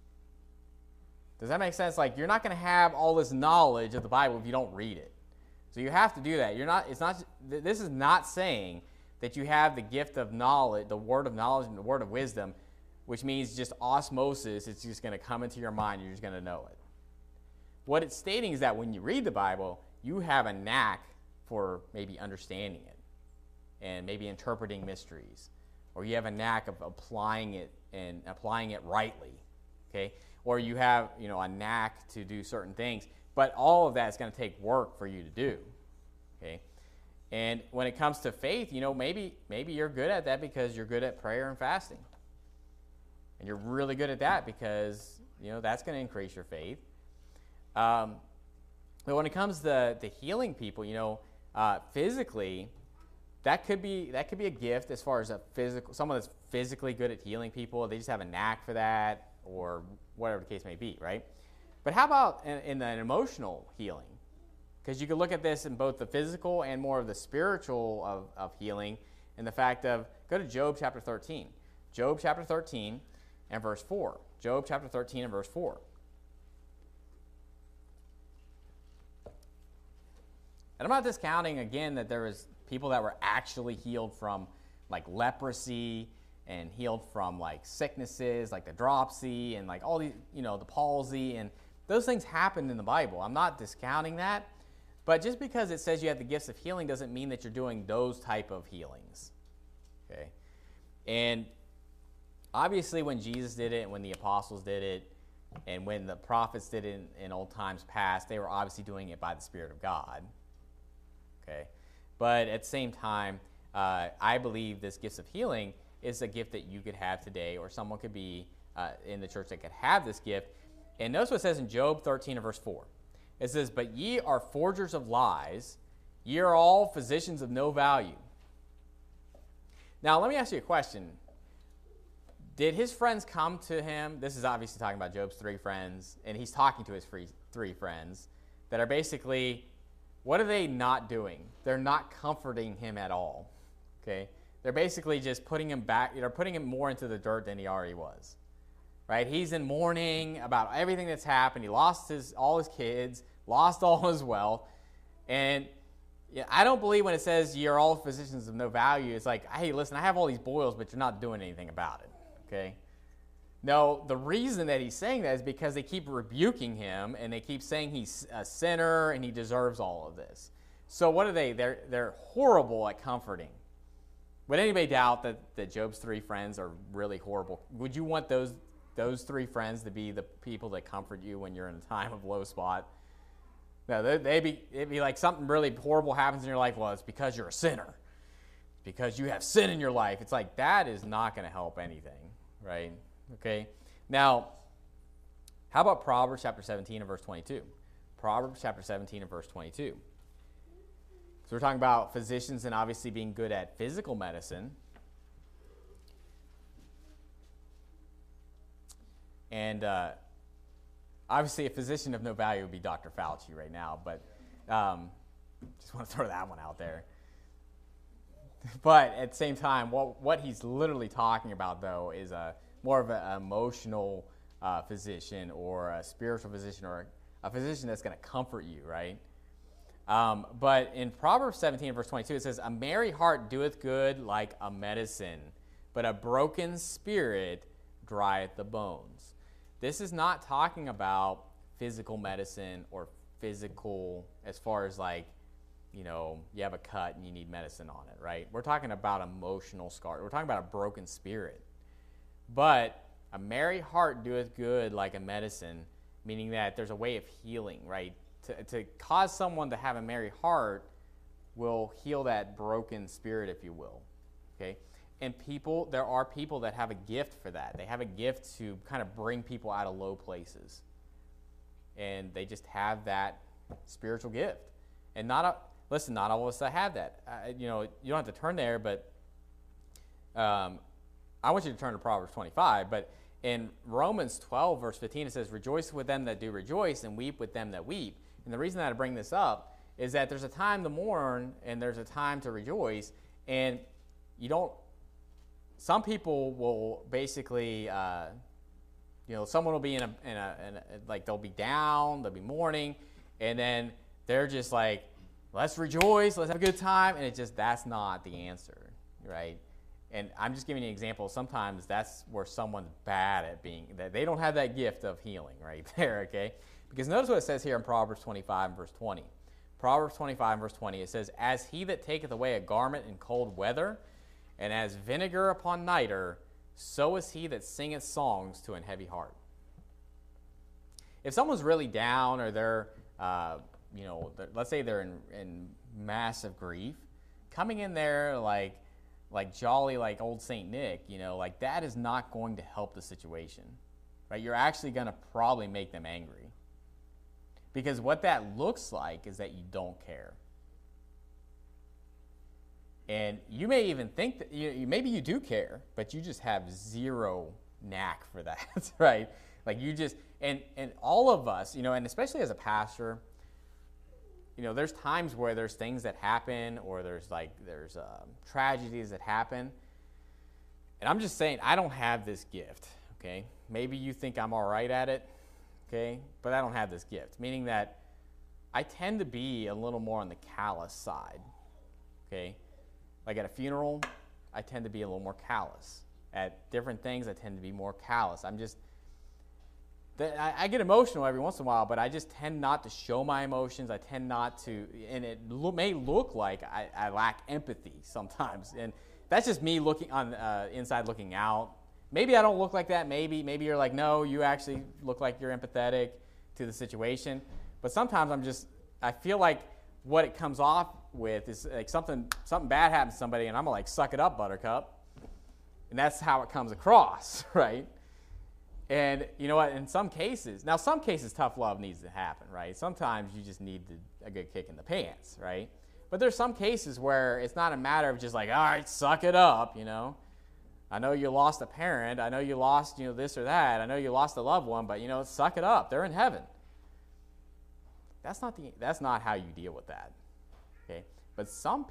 Does that make sense? Like, you're not going to have all this knowledge of the Bible if you don't read it. So you have to do that. This is not saying that you have the gift of knowledge, the word of knowledge and the word of wisdom, which means just osmosis, it's just going to come into your mind, you're just going to know it. What it's stating is that when you read the Bible, you have a knack for maybe understanding it and maybe interpreting mysteries, or you have a knack of applying it and applying it rightly, okay? Or you have, a knack to do certain things, but all of that is going to take work for you to do, okay? And when it comes to faith, maybe you're good at that because you're good at prayer and fasting. And you're really good at that because, that's going to increase your faith. But when it comes to healing people, physically, that could be a gift as far as someone that's physically good at healing people. They just have a knack for that, or whatever the case may be, right? But how about in an emotional healing? Because you could look at this in both the physical and more of the spiritual of healing, and the fact of, go to Job chapter 13. Job chapter 13 and verse 4. Job chapter 13 and verse 4. And I'm not discounting, again, that there was people that were actually healed from like leprosy and healed from like sicknesses like the dropsy and like all these, the palsy, and those things happened in the Bible. I'm not discounting that, but just because it says you have the gifts of healing doesn't mean that you're doing those type of healings. Okay? And obviously when Jesus did it and when the apostles did it and when the prophets did it in old times past, they were obviously doing it by the Spirit of God. Okay? But at the same time, I believe this gift of healing is a gift that you could have today, or someone could be in the church that could have this gift. And notice what it says in Job 13 and verse 4. It says, "But ye are forgers of lies, ye are all physicians of no value." Now, let me ask you a question. Did his friends come to him? This is obviously talking about Job's 3 friends, and he's talking to his 3 friends that are basically, what are they not doing? They're not comforting him at all. Okay? They're basically just putting him back, putting him more into the dirt than he already was. Right? He's in mourning about everything that's happened. He lost all his kids, lost all his wealth. And I don't believe when it says you're all physicians of no value, it's like, hey, listen, I have all these boils, but you're not doing anything about it. Okay? No, the reason that he's saying that is because they keep rebuking him and they keep saying he's a sinner and he deserves all of this. So what are they? They're horrible at comforting. Would anybody doubt that Job's 3 friends are really horrible? Would you want those 3 friends to be the people that comfort you when you're in a time of low spot? No, it'd be like something really horrible happens in your life. Well, it's because you're a sinner. Because you have sin in your life. It's like, that is not going to help anything, right? Okay. Now, how about Proverbs chapter 17 and verse 22? Proverbs chapter 17 and verse 22. So we're talking about physicians and obviously being good at physical medicine. And obviously a physician of no value would be Dr. Fauci right now, but just want to throw that one out there. But at the same time, what he's literally talking about, though, is more of an emotional physician or a spiritual physician or a physician that's going to comfort you, right? But in Proverbs 17, verse 22, it says, "A merry heart doeth good like a medicine, but a broken spirit drieth the bones." This is not talking about physical medicine or physical as far as like, you have a cut and you need medicine on it, right? We're talking about emotional scar. We're talking about a broken spirit. But a merry heart doeth good like a medicine, meaning that there's a way of healing, right? To cause someone to have a merry heart will heal that broken spirit, if you will, okay? And there are people that have a gift for that. They have a gift to kind of bring people out of low places. And they just have that spiritual gift. And not all of us that have that. You don't have to turn there, but I want you to turn to Proverbs 25. But in Romans 12, verse 15, it says, "Rejoice with them that do rejoice, and weep with them that weep." And the reason that I bring this up is that there's a time to mourn, and there's a time to rejoice. And some people will basically, someone will be in a like they'll be down, they'll be mourning, and then they're just like, let's rejoice, let's have a good time, and that's not the answer, right? And I'm just giving you an example. Sometimes that's where someone's bad at that they don't have that gift of healing right there, okay? Because notice what it says here in Proverbs 25 and verse 20. Proverbs 25 and verse 20, it says, "As he that taketh away a garment in cold weather, and as vinegar upon nitre, so is he that singeth songs to an heavy heart." If someone's really down, or they're, let's say they're in massive grief, coming in there like jolly, like old Saint Nick, like that is not going to help the situation, right? You're actually going to probably make them angry. Because what that looks like is that you don't care. And you may even think that maybe you do care, but you just have zero knack for that, right? Like you just, and all of us, and especially as a pastor, there's times where there's things that happen, or there's tragedies that happen. And I'm just saying, I don't have this gift, okay? Maybe you think I'm all right at it, okay? But I don't have this gift, meaning that I tend to be a little more on the callous side, okay? Like at a funeral, I tend to be a little more callous. At different things, I tend to be more callous. I get emotional every once in a while, but I just tend not to show my emotions. I tend not to, and it may look like I lack empathy sometimes. And that's just me looking on inside looking out. Maybe I don't look like that. Maybe you're like, no, you actually look like you're empathetic to the situation. But sometimes I feel like what it comes off with is like something bad happens to somebody, and I'm like, suck it up, buttercup. And that's how it comes across, right? And you know what? In some cases, tough love needs to happen, right? Sometimes you just need a good kick in the pants, right? But there's some cases where it's not a matter of just like, all right, suck it up, I know you lost a parent. I know you lost, this or that. I know you lost a loved one, but, suck it up. They're in heaven. That's not how you deal with that, okay? But some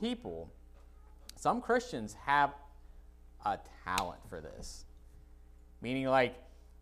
Christians have a talent for this, meaning like,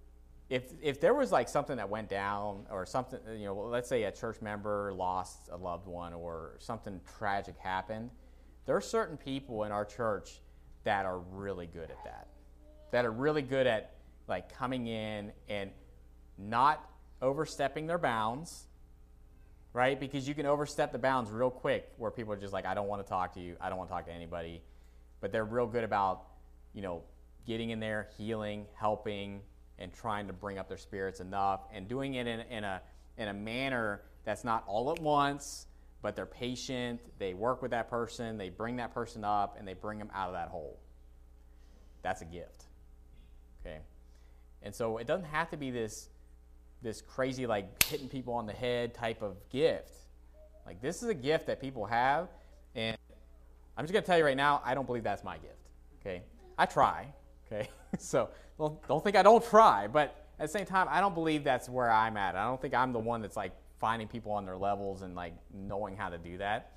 if there was like something that went down or something, let's say a church member lost a loved one or something tragic happened, there are certain people in our church that are really good at that are really good at like coming in and not overstepping their bounds, right? Because you can overstep the bounds real quick where people are just like, I don't want to talk to you. I don't want to talk to anybody. But they're real good about, getting in there, healing, helping, and trying to bring up their spirits enough, and doing it in a manner that's not all at once, but they're patient. They work with that person. They bring that person up, and they bring them out of that hole. That's a gift, okay? And so it doesn't have to be this crazy, like, hitting people on the head type of gift. Like, this is a gift that people have, and I'm just going to tell you right now, I don't believe that's my gift, okay? I try, okay? So don't think I don't try, but at the same time, I don't believe that's where I'm at. I don't think I'm the one that's, like, finding people on their levels and, like, knowing how to do that.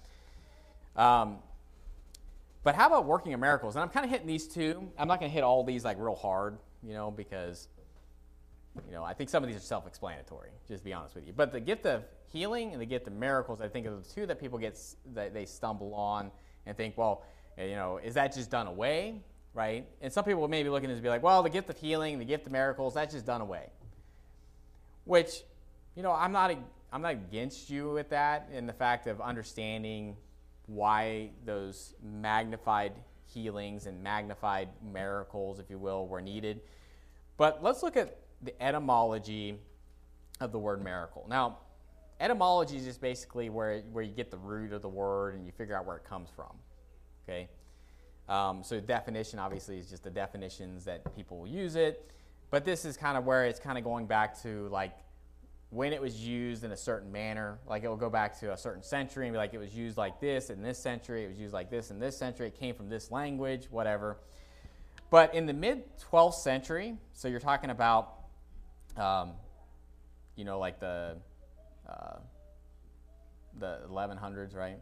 But how about working in miracles? And I'm kind of hitting these two. I'm not going to hit all these, like, real hard, because I think some of these are self-explanatory, just to be honest with you. But the gift of healing and the gift of miracles, I think, are the two that people that they stumble on and think, well, is that just done away, right? And some people may be looking at this and be like, well, the gift of healing, the gift of miracles, that's just done away. Which, I'm not against you with that in the fact of understanding why those magnified healings and magnified miracles, if you will, were needed. But let's look at the etymology of the word miracle. Now, etymology is just basically where you get the root of the word and you figure out where it comes from, okay? So definition, obviously, is just the definitions that people will use it. But this is kind of where it's kind of going back to, like, when it was used in a certain manner. Like, it will go back to a certain century and be like, it was used like this in this century. It was used like this in this century. It came from this language, whatever. But in the mid-12th century, so you're talking about, like the 1100s, right?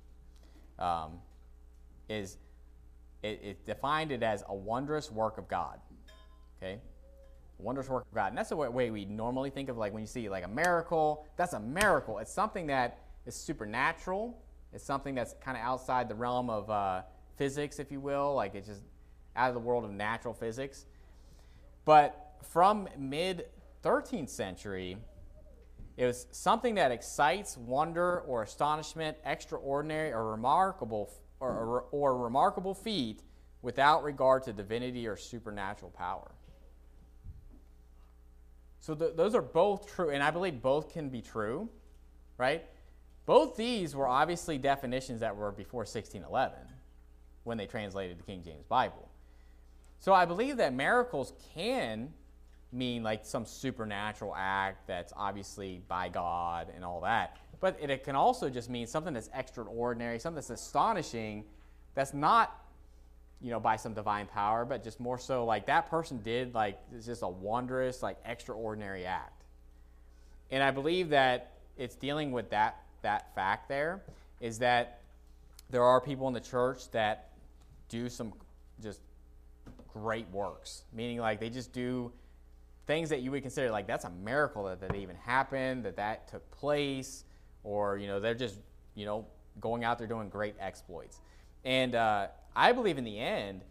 It defined it as a wondrous work of God, okay? A wondrous work of God. And that's the way we normally think of, like, when you see, like, a miracle, that's a miracle. It's something that is supernatural. It's something that's kind of outside the realm of physics, if you will. Like, it's just out of the world of natural physics. But from mid-13th century, it was something that excites wonder or astonishment, extraordinary or remarkable or remarkable feat without regard to divinity or supernatural power. So those are both true, and I believe both can be true, right? Both these were obviously definitions that were before 1611 when they translated the King James Bible. So I believe that miracles can mean like some supernatural act that's obviously by God and all that. But it can also just mean something that's extraordinary, something that's astonishing, that's not, by some divine power, but just more so like that person did, like, it's just a wondrous, like, extraordinary act. And I believe that it's dealing with that fact there, is that there are people in the church that do some just great works, meaning like they just do things that you would consider like that's a miracle that even happened, that took place, or they're just going out there doing great exploits. And I believe in the end,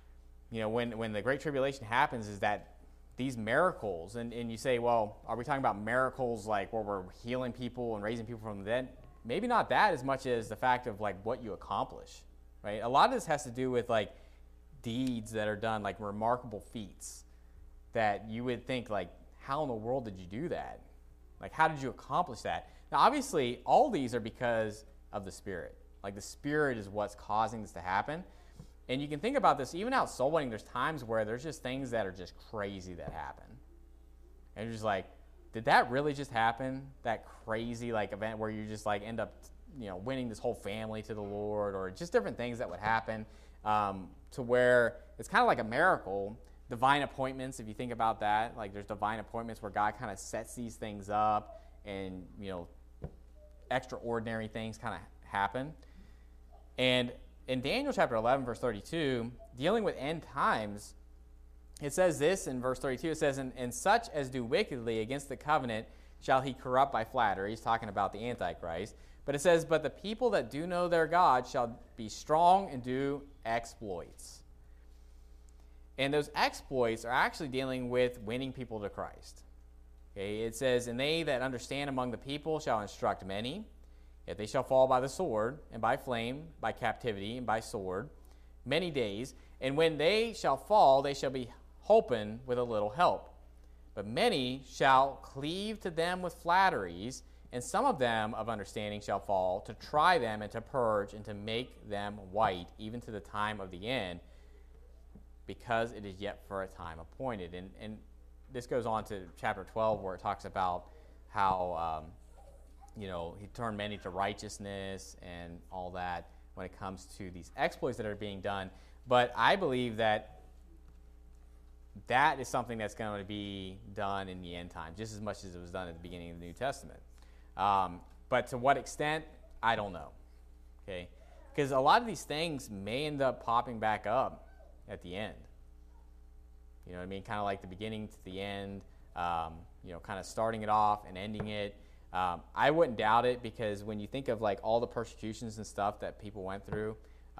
when the Great Tribulation happens, is that these miracles, and you say, well, are we talking about miracles like where we're healing people and raising people from the dead? Maybe not that as much as the fact of like what you accomplish, right? A lot of this has to do with like deeds that are done, like remarkable feats that you would think like, how in the world did you do that? Like, how did you accomplish that? Now, obviously, all these are because of the Spirit. Like, the Spirit is what's causing this to happen. And you can think about this, even out soul winning, there's times where there's just things that are just crazy that happen. And you're just like, did that really just happen? That crazy, like, event where you just, like, end up, winning this whole family to the Lord, or just different things that would happen to where it's kind of like a miracle. Divine appointments, if you think about that, like there's divine appointments where God kind of sets these things up and, extraordinary things kind of happen. And in Daniel chapter 11, verse 32, dealing with end times, it says this in verse 32, it says, and such as do wickedly against the covenant shall he corrupt by flattery. He's talking about the Antichrist. But it says, but the people that do know their God shall be strong and do exploits. And those exploits are actually dealing with winning people to Christ. Okay, it says, and they that understand among the people shall instruct many, yet they shall fall by the sword, and by flame, by captivity, and by sword, many days. And when they shall fall, they shall be holpen with a little help. But many shall cleave to them with flatteries, and some of them of understanding shall fall, to try them and to purge and to make them white, even to the time of the end, because it is yet for a time appointed. And this goes on to chapter 12, where it talks about how, he turned many to righteousness and all that when it comes to these exploits that are being done. But I believe that is something that's going to be done in the end time, just as much as it was done at the beginning of the New Testament. But to what extent, I don't know. Okay, because a lot of these things may end up popping back up at the end. You know what I mean? Kind of like the beginning to the end, kind of starting it off and ending it. I wouldn't doubt it, because when you think of like all the persecutions and stuff that people went through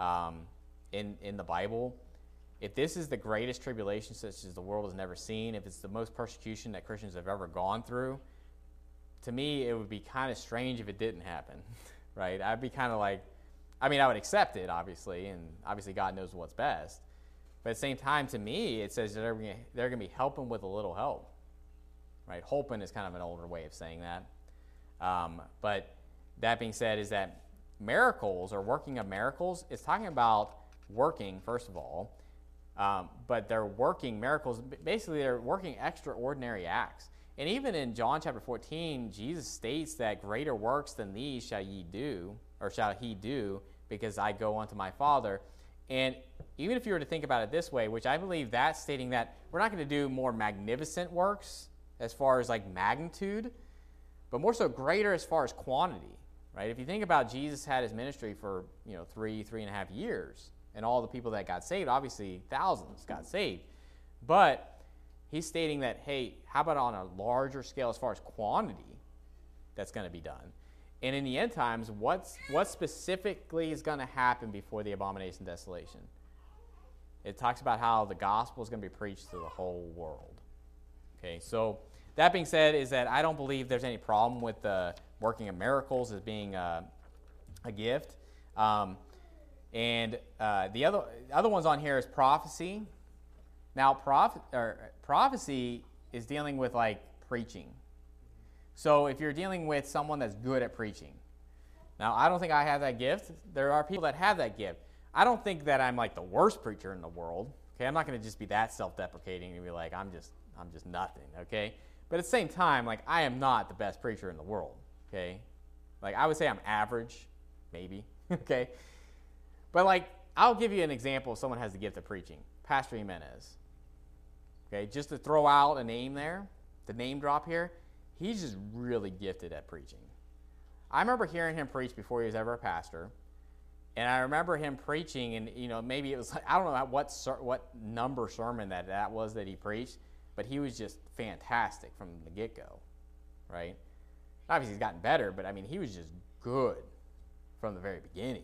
in the Bible, if this is the greatest tribulation such as the world has never seen, if it's the most persecution that Christians have ever gone through, to me it would be kind of strange if it didn't happen, right? I'd be kind of like, I would accept it, obviously, and obviously God knows what's best. But at the same time, to me, it says they're going to be helping with a little help, right? Holpen is kind of an older way of saying that. But that being said, is that miracles, or working of miracles, is talking about working, first of all, but they're working miracles. Basically, they're working extraordinary acts. And even in John chapter 14, Jesus states that greater works than these shall ye do, or shall he do, because I go unto my Father. And even if you were to think about it this way, which I believe that's stating that we're not going to do more magnificent works as far as like magnitude, but more so greater as far as quantity, right? If you think about Jesus had his ministry for, 3.5 years, and all the people that got saved, obviously thousands got saved. But he's stating that, hey, how about on a larger scale as far as quantity that's going to be done? And in the end times, what specifically is going to happen before the abomination of desolation? It talks about how the gospel is going to be preached to the whole world. Okay, so that being said, is that I don't believe there's any problem with the working of miracles as being a gift. And the other ones on here is prophecy. Now, prophecy is dealing with like preaching. So if you're dealing with someone that's good at preaching, Now, I don't think I have that gift. There are people that have that gift. I don't think that I'm like the worst preacher in the world. Okay, I'm not going to just be that self-deprecating and be like, I'm just nothing. Okay, but at the same time, like, I am not the best preacher in the world. Okay, like, I would say I'm average, maybe. Okay, but like, I'll give you an example. If someone has the gift of preaching, Pastor Jimenez. Okay, just to throw out a name there, the name drop here, he's just really gifted at preaching. I remember hearing him preach before he was ever a pastor, and I remember him preaching, and maybe it was, I don't know what number sermon that was that he preached, but he was just fantastic from the get-go, right? Obviously, he's gotten better, but I mean, he was just good from the very beginning.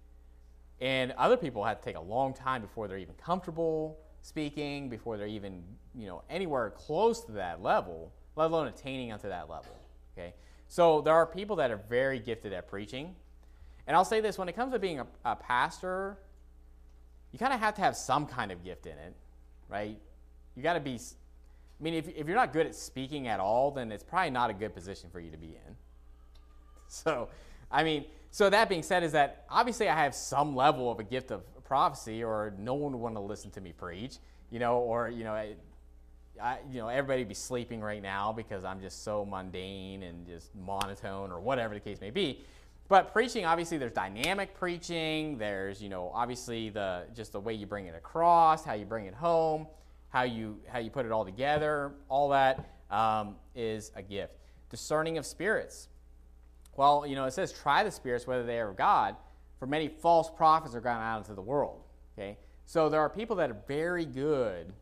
And other people had to take a long time before they're even comfortable speaking, before they're even, anywhere close to that level, let alone attaining onto that level, okay? So there are people that are very gifted at preaching. And I'll say this, when it comes to being a pastor, you kind of have to have some kind of gift in it, right? You got to be, I mean, if you're not good at speaking at all, then it's probably not a good position for you to be in. So, I mean, so that being said is that obviously I have some level of a gift of prophecy, or no one would want to listen to me preach, or, everybody would be sleeping right now because I'm just so mundane and just monotone, or whatever the case may be. But preaching, obviously, there's dynamic preaching. There's, obviously just the way you bring it across, how you bring it home, how you put it all together. All that is a gift. Discerning of spirits. Well, it says, try the spirits whether they are of God, for many false prophets are gone out into the world. Okay, so there are people that are very good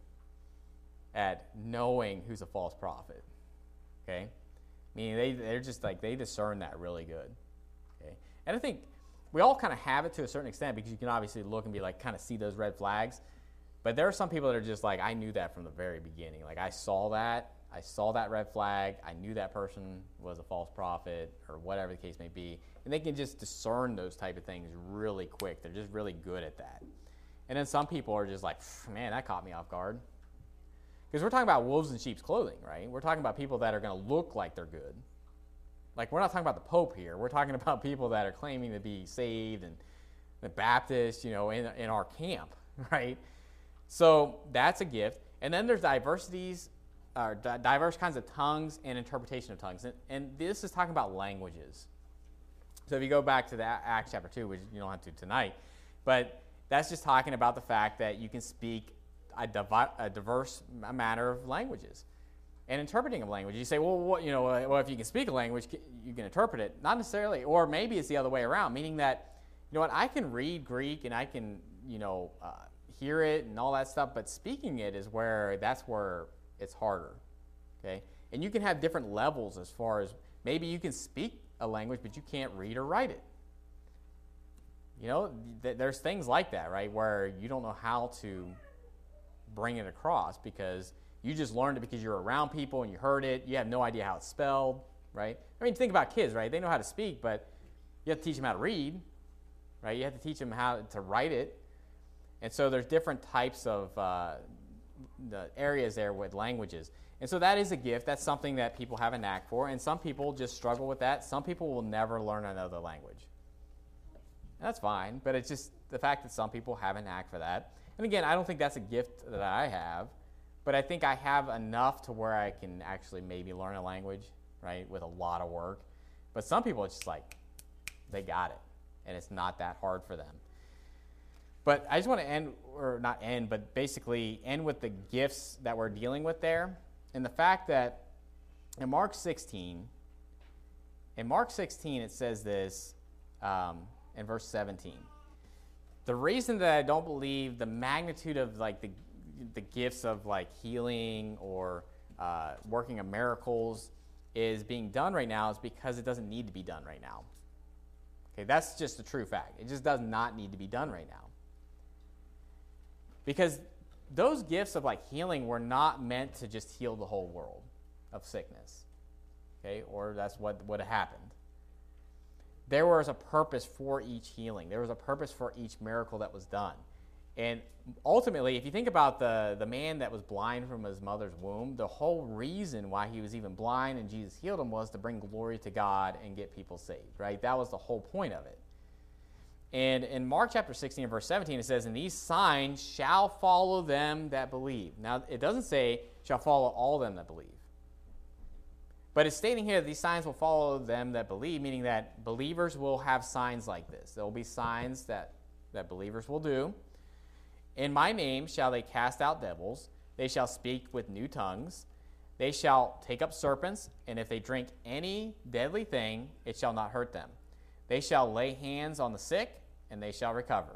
at knowing who's a false prophet. Okay, meaning they're just like, they discern that really good. Okay, and I think we all kind of have it to a certain extent, because you can obviously look and be like, kind of see those red flags. But there are some people that are just like, I knew that from the very beginning. Like, I saw that red flag. I knew that person was a false prophet, or whatever the case may be. And they can just discern those type of things really quick. They're just really good at that. And then some people are just like, man, that caught me off guard. Because we're talking about wolves in sheep's clothing, right? We're talking about people that are going to look like they're good. Like, we're not talking about the Pope here. We're talking about people that are claiming to be saved and the Baptists, in our camp, right? So that's a gift. And then there's diverse kinds of tongues and interpretation of tongues. And this is talking about languages. So if you go back to the Acts chapter 2, which you don't have to tonight, but that's just talking about the fact that you can speak a diverse manner of languages. And interpreting of language. You say, well, if you can speak a language, you can interpret it. Not necessarily. Or maybe it's the other way around, meaning that, I can read Greek and I can, hear it and all that stuff, but speaking it is that's where it's harder, okay? And you can have different levels as far as, maybe you can speak a language, but you can't read or write it. There's things like that, right, where you don't know how to bring it across because you just learned it because you're around people and you heard it. You have no idea how it's spelled, right? I mean, think about kids, right? They know how to speak, but you have to teach them how to read, right? You have to teach them how to write it. And so there's different types of the areas there with languages. And so that is a gift. That's something that people have a knack for. And some people just struggle with that. Some people will never learn another language. And that's fine. But it's just the fact that some people have a knack for that. And again, I don't think that's a gift that I have. But I think I have enough to where I can actually maybe learn a language, right, with a lot of work. But some people, it's just like, they got it. And it's not that hard for them. But I just want to basically end with the gifts that we're dealing with there. And the fact that in Mark 16, it says this in verse 17. The reason that I don't believe the magnitude of like the gifts of like healing or working of miracles is being done right now is because it doesn't need to be done right now. Okay, that's just a true fact. It just does not need to be done right now. Because those gifts of like healing were not meant to just heal the whole world of sickness. Okay, or that's what would have happened. There was a purpose for each healing. There was a purpose for each miracle that was done. And ultimately, if you think about the man that was blind from his mother's womb, the whole reason why he was even blind and Jesus healed him was to bring glory to God and get people saved, right? That was the whole point of it. And in Mark chapter 16 and verse 17, it says, "And these signs shall follow them that believe." Now, it doesn't say shall follow all them that believe. But it's stating here that these signs will follow them that believe, meaning that believers will have signs like this. There will be signs that believers will do. "In my name shall they cast out devils. They shall speak with new tongues. They shall take up serpents, and if they drink any deadly thing, it shall not hurt them. They shall lay hands on the sick, and they shall recover."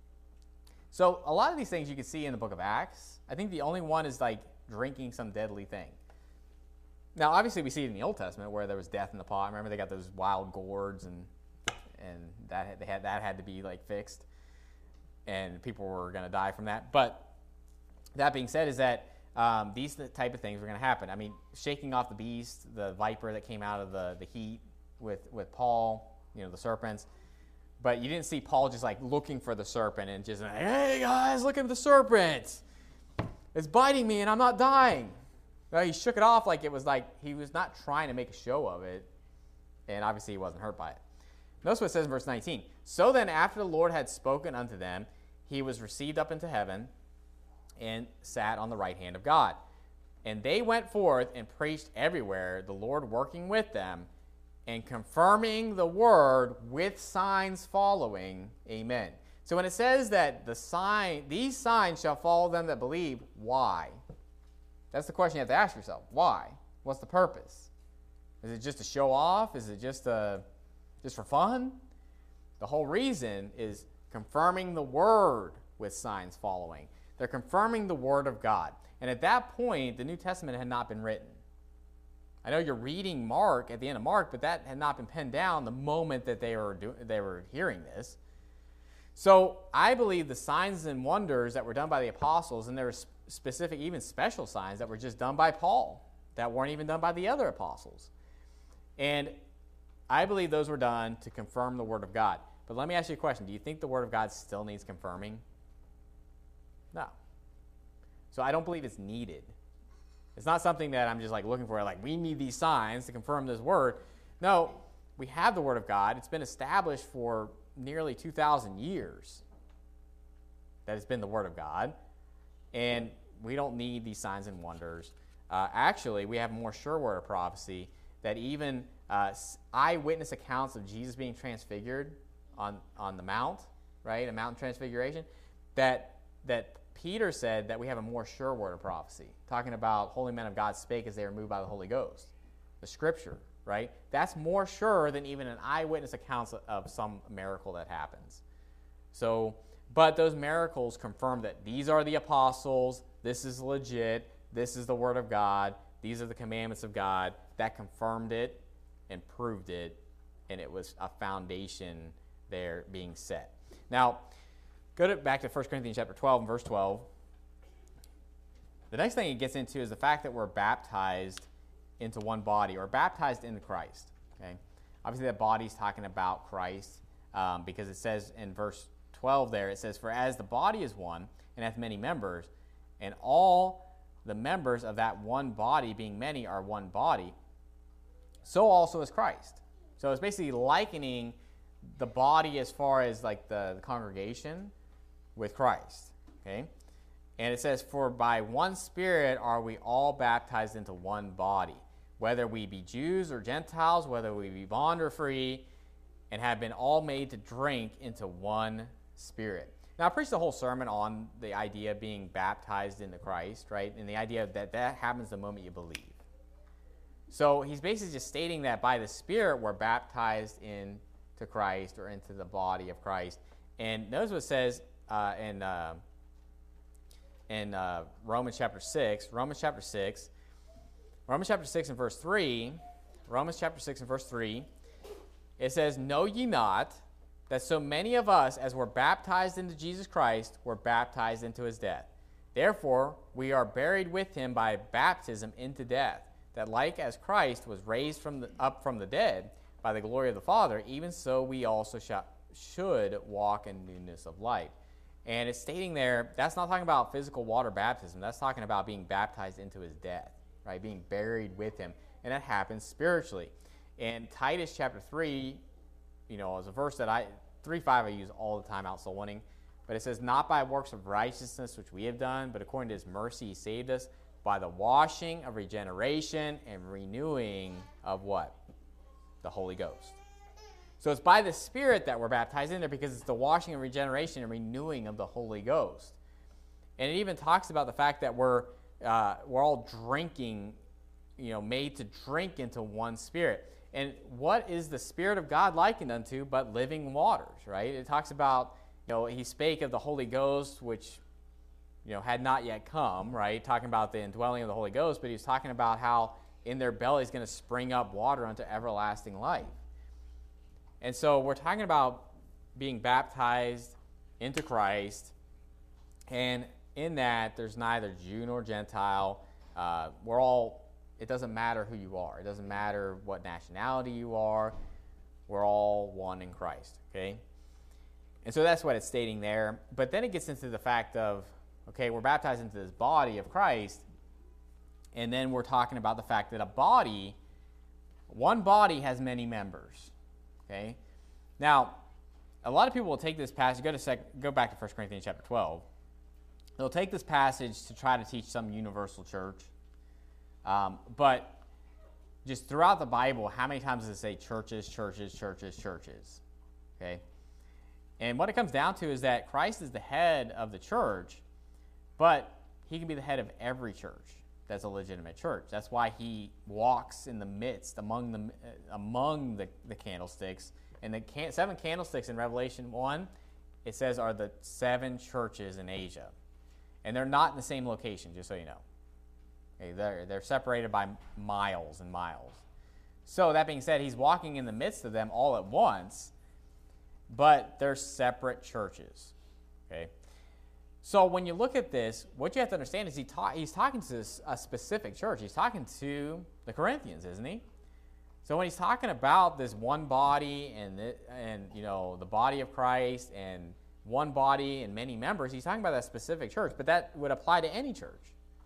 So a lot of these things you can see in the book of Acts. I think the only one is like drinking some deadly thing. Now, obviously, we see it in the Old Testament where there was death in the pot. Remember, they got those wild gourds, and that had to be like fixed, and people were going to die from that. But that being said, is that these type of things were going to happen. I mean, shaking off the beast, the viper that came out of the heat with Paul. The serpents. But you didn't see Paul just like looking for the serpent and just like, "Hey guys, look at the serpent. It's biting me and I'm not dying." No, he shook it off like it was like he was not trying to make a show of it. And obviously he wasn't hurt by it. Notice what it says in verse 19. "So then after the Lord had spoken unto them, he was received up into heaven and sat on the right hand of God. And they went forth and preached everywhere, the Lord working with them, and confirming the word with signs following." Amen. So when it says that these signs shall follow them that believe, why? That's the question you have to ask yourself. Why? What's the purpose? Is it just to show off? Is it just for fun? The whole reason is confirming the word with signs following. They're confirming the word of God. And at that point, the New Testament had not been written. I know you're reading Mark at the end of Mark, but that had not been penned down the moment that they were hearing this. So I believe the signs and wonders that were done by the apostles, and there were specific, even special signs that were just done by Paul, that weren't even done by the other apostles. And I believe those were done to confirm the word of God. But let me ask you a question. Do you think the word of God still needs confirming? No. So I don't believe it's needed. It's not something that I'm just like looking for, like we need these signs to confirm this word. No, we have the word of God. It's been established for nearly 2,000 years that it's been the word of God. And we don't need these signs and wonders. Actually, we have a more sure word of prophecy that even eyewitness accounts of Jesus being transfigured on the mount, right, a mountain transfiguration, that Peter said that we have a more sure word of prophecy, talking about holy men of God spake as they were moved by the Holy Ghost, the Scripture, right? That's more sure than even an eyewitness account of some miracle that happens. So, but those miracles confirm that these are the apostles, this is legit, this is the word of God, these are the commandments of God. That confirmed it and proved it, and it was a foundation there being set. Now, back to 1 Corinthians chapter 12 and verse 12. The next thing it gets into is the fact that we're baptized into one body, or baptized into Christ. Okay, obviously that body is talking about Christ, because it says in verse 12 there, it says, "For as the body is one, and hath many members, and all the members of that one body, being many, are one body, so also is Christ." So it's basically likening the body as far as like the congregation with Christ. Okay, and it says, "For by one Spirit are we all baptized into one body, whether we be Jews or Gentiles, whether we be bond or free, and have been all made to drink into one Spirit." Now, I preached the whole sermon on the idea of being baptized into Christ, right? And the idea that happens the moment you believe. So he's basically just stating that by the Spirit we're baptized into Christ, or into the body of Christ. And notice what it says in Romans chapter 6. Romans chapter 6 and verse 3. Romans chapter 6 and verse 3. It says, "Know ye not that so many of us as were baptized into Jesus Christ were baptized into his death? Therefore we are buried with him by baptism into death, that like as Christ was raised up from the dead by the glory of the Father, even so we also should walk in newness of life." And it's stating there, that's not talking about physical water baptism. That's talking about being baptized into his death, right? Being buried with him. And that happens spiritually. And Titus chapter 3, is a verse that 3:5 I use all the time out soul winning. But it says, not by works of righteousness which we have done, but according to his mercy he saved us by the washing of regeneration and renewing of what? The Holy Ghost. So it's by the Spirit that we're baptized in there, because it's the washing and regeneration and renewing of the Holy Ghost. And it even talks about the fact that we're all drinking, made to drink into one Spirit. And what is the Spirit of God likened unto but living waters, right? It talks about, he spake of the Holy Ghost, which, had not yet come, right? Talking about the indwelling of the Holy Ghost, but he's talking about how in their belly is going to spring up water unto everlasting life. And so we're talking about being baptized into Christ, and in that there's neither Jew nor Gentile. It doesn't matter who you are. It doesn't matter what nationality you are. We're all one in Christ, okay? And so that's what it's stating there. But then it gets into the fact of, okay, we're baptized into this body of Christ, and then we're talking about the fact that one body has many members. Okay. Now, a lot of people will take this passage. Go back to 1 Corinthians chapter 12. They'll take this passage to try to teach some universal church. But just throughout the Bible, how many times does it say churches, churches, churches, churches? Okay. And what it comes down to is that Christ is the head of the church, but he can be the head of every church that's a legitimate church. That's why he walks in the midst, among the candlesticks. And the 7 candlesticks in Revelation 1, it says, are the 7 churches in Asia. And they're not in the same location, just so you know. Okay, they're separated by miles and miles. So that being said, he's walking in the midst of them all at once, but they're separate churches. Okay. So when you look at this, what you have to understand is he's talking to a specific church. He's talking to the Corinthians, isn't he? So when he's talking about this one body and the body of Christ and one body and many members, he's talking about that specific church. But that would apply to any church.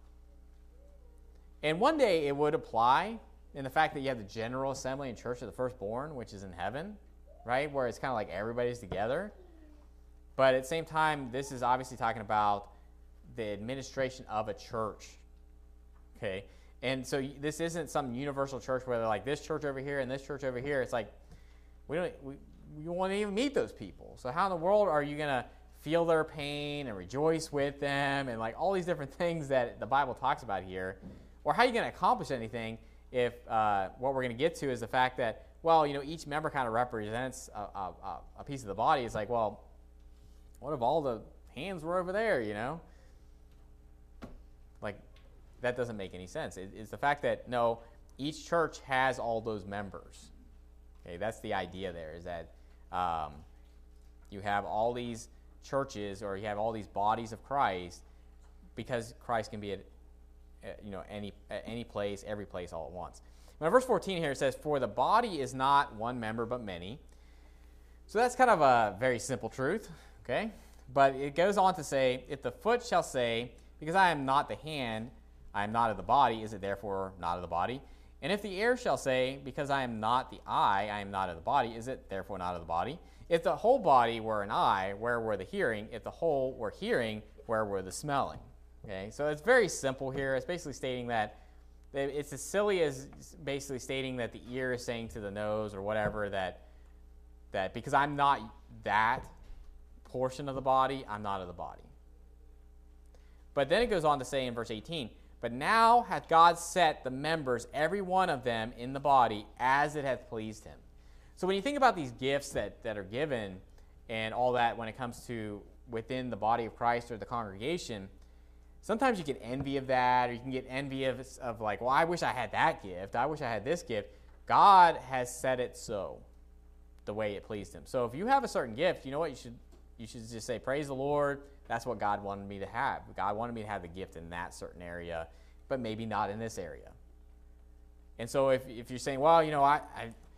And one day it would apply in the fact that you have the General Assembly and Church of the Firstborn, which is in heaven, right, where it's kind of like everybody's together. But at the same time, this is obviously talking about the administration of a church, okay? And so this isn't some universal church where they're like this church over here and this church over here. It's like we won't even meet those people. So how in the world are you going to feel their pain and rejoice with them and like all these different things that the Bible talks about here? Or how are you going to accomplish anything if what we're going to get to is the fact that, well, each member kind of represents a piece of the body. It's like, well, what if all the hands were over there, Like, that doesn't make any sense. It's the fact that, no, each church has all those members. Okay, that's the idea there, is that you have all these churches, or you have all these bodies of Christ, because Christ can be at any place, every place, all at once. Now, verse 14 here, it says, for the body is not one member, but many. So that's kind of a very simple truth. Okay, but it goes on to say, if the foot shall say, because I am not the hand, I am not of the body, is it therefore not of the body? And if the ear shall say, because I am not the eye, I am not of the body, is it therefore not of the body? If the whole body were an eye, where were the hearing? If the whole were hearing, where were the smelling? Okay, so it's very simple here. It's basically stating that it's as silly as basically stating that the ear is saying to the nose or whatever that because I'm not that portion of the body, I'm not of the body. But then it goes on to say in verse 18, but now hath God set the members, every one of them, in the body as it hath pleased him. So when you think about these gifts that are given and all that when it comes to within the body of Christ or the congregation, sometimes you get envy of that, or you can get envy of like, well, I wish I had that gift. I wish I had this gift. God has set it so, the way it pleased him. So if you have a certain gift, you know what? You should just say, praise the Lord. That's what God wanted me to have. God wanted me to have the gift in that certain area, but maybe not in this area. And so if you're saying, well,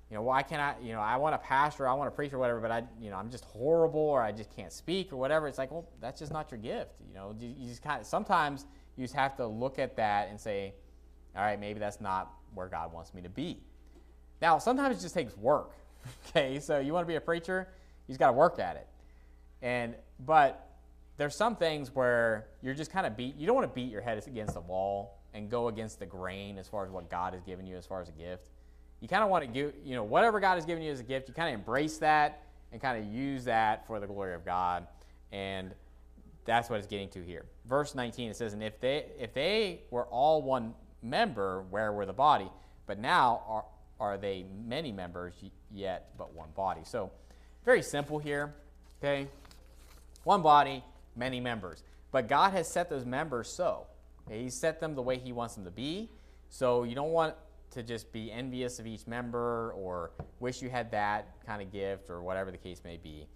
why can't I, I want a pastor, I want to preach or whatever, but I'm just horrible, or I just can't speak or whatever. It's like, well, that's just not your gift. You just sometimes you just have to look at that and say, all right, maybe that's not where God wants me to be. Now, sometimes it just takes work. Okay, so you want to be a preacher, you just got to work at it. But there's some things where you're just kind of you don't want to beat your head against the wall and go against the grain as far as what God has given you as far as a gift. You kind of want to give, whatever God has given you as a gift, you kind of embrace that and kind of use that for the glory of God. And that's what it's getting to here. Verse 19, it says, and if they were all one member, where were the body? But now are they many members, yet but one body? So very simple here, okay? One body, many members. But God has set those members so. Okay? He set them the way he wants them to be. So you don't want to just be envious of each member or wish you had that kind of gift or whatever the case may be.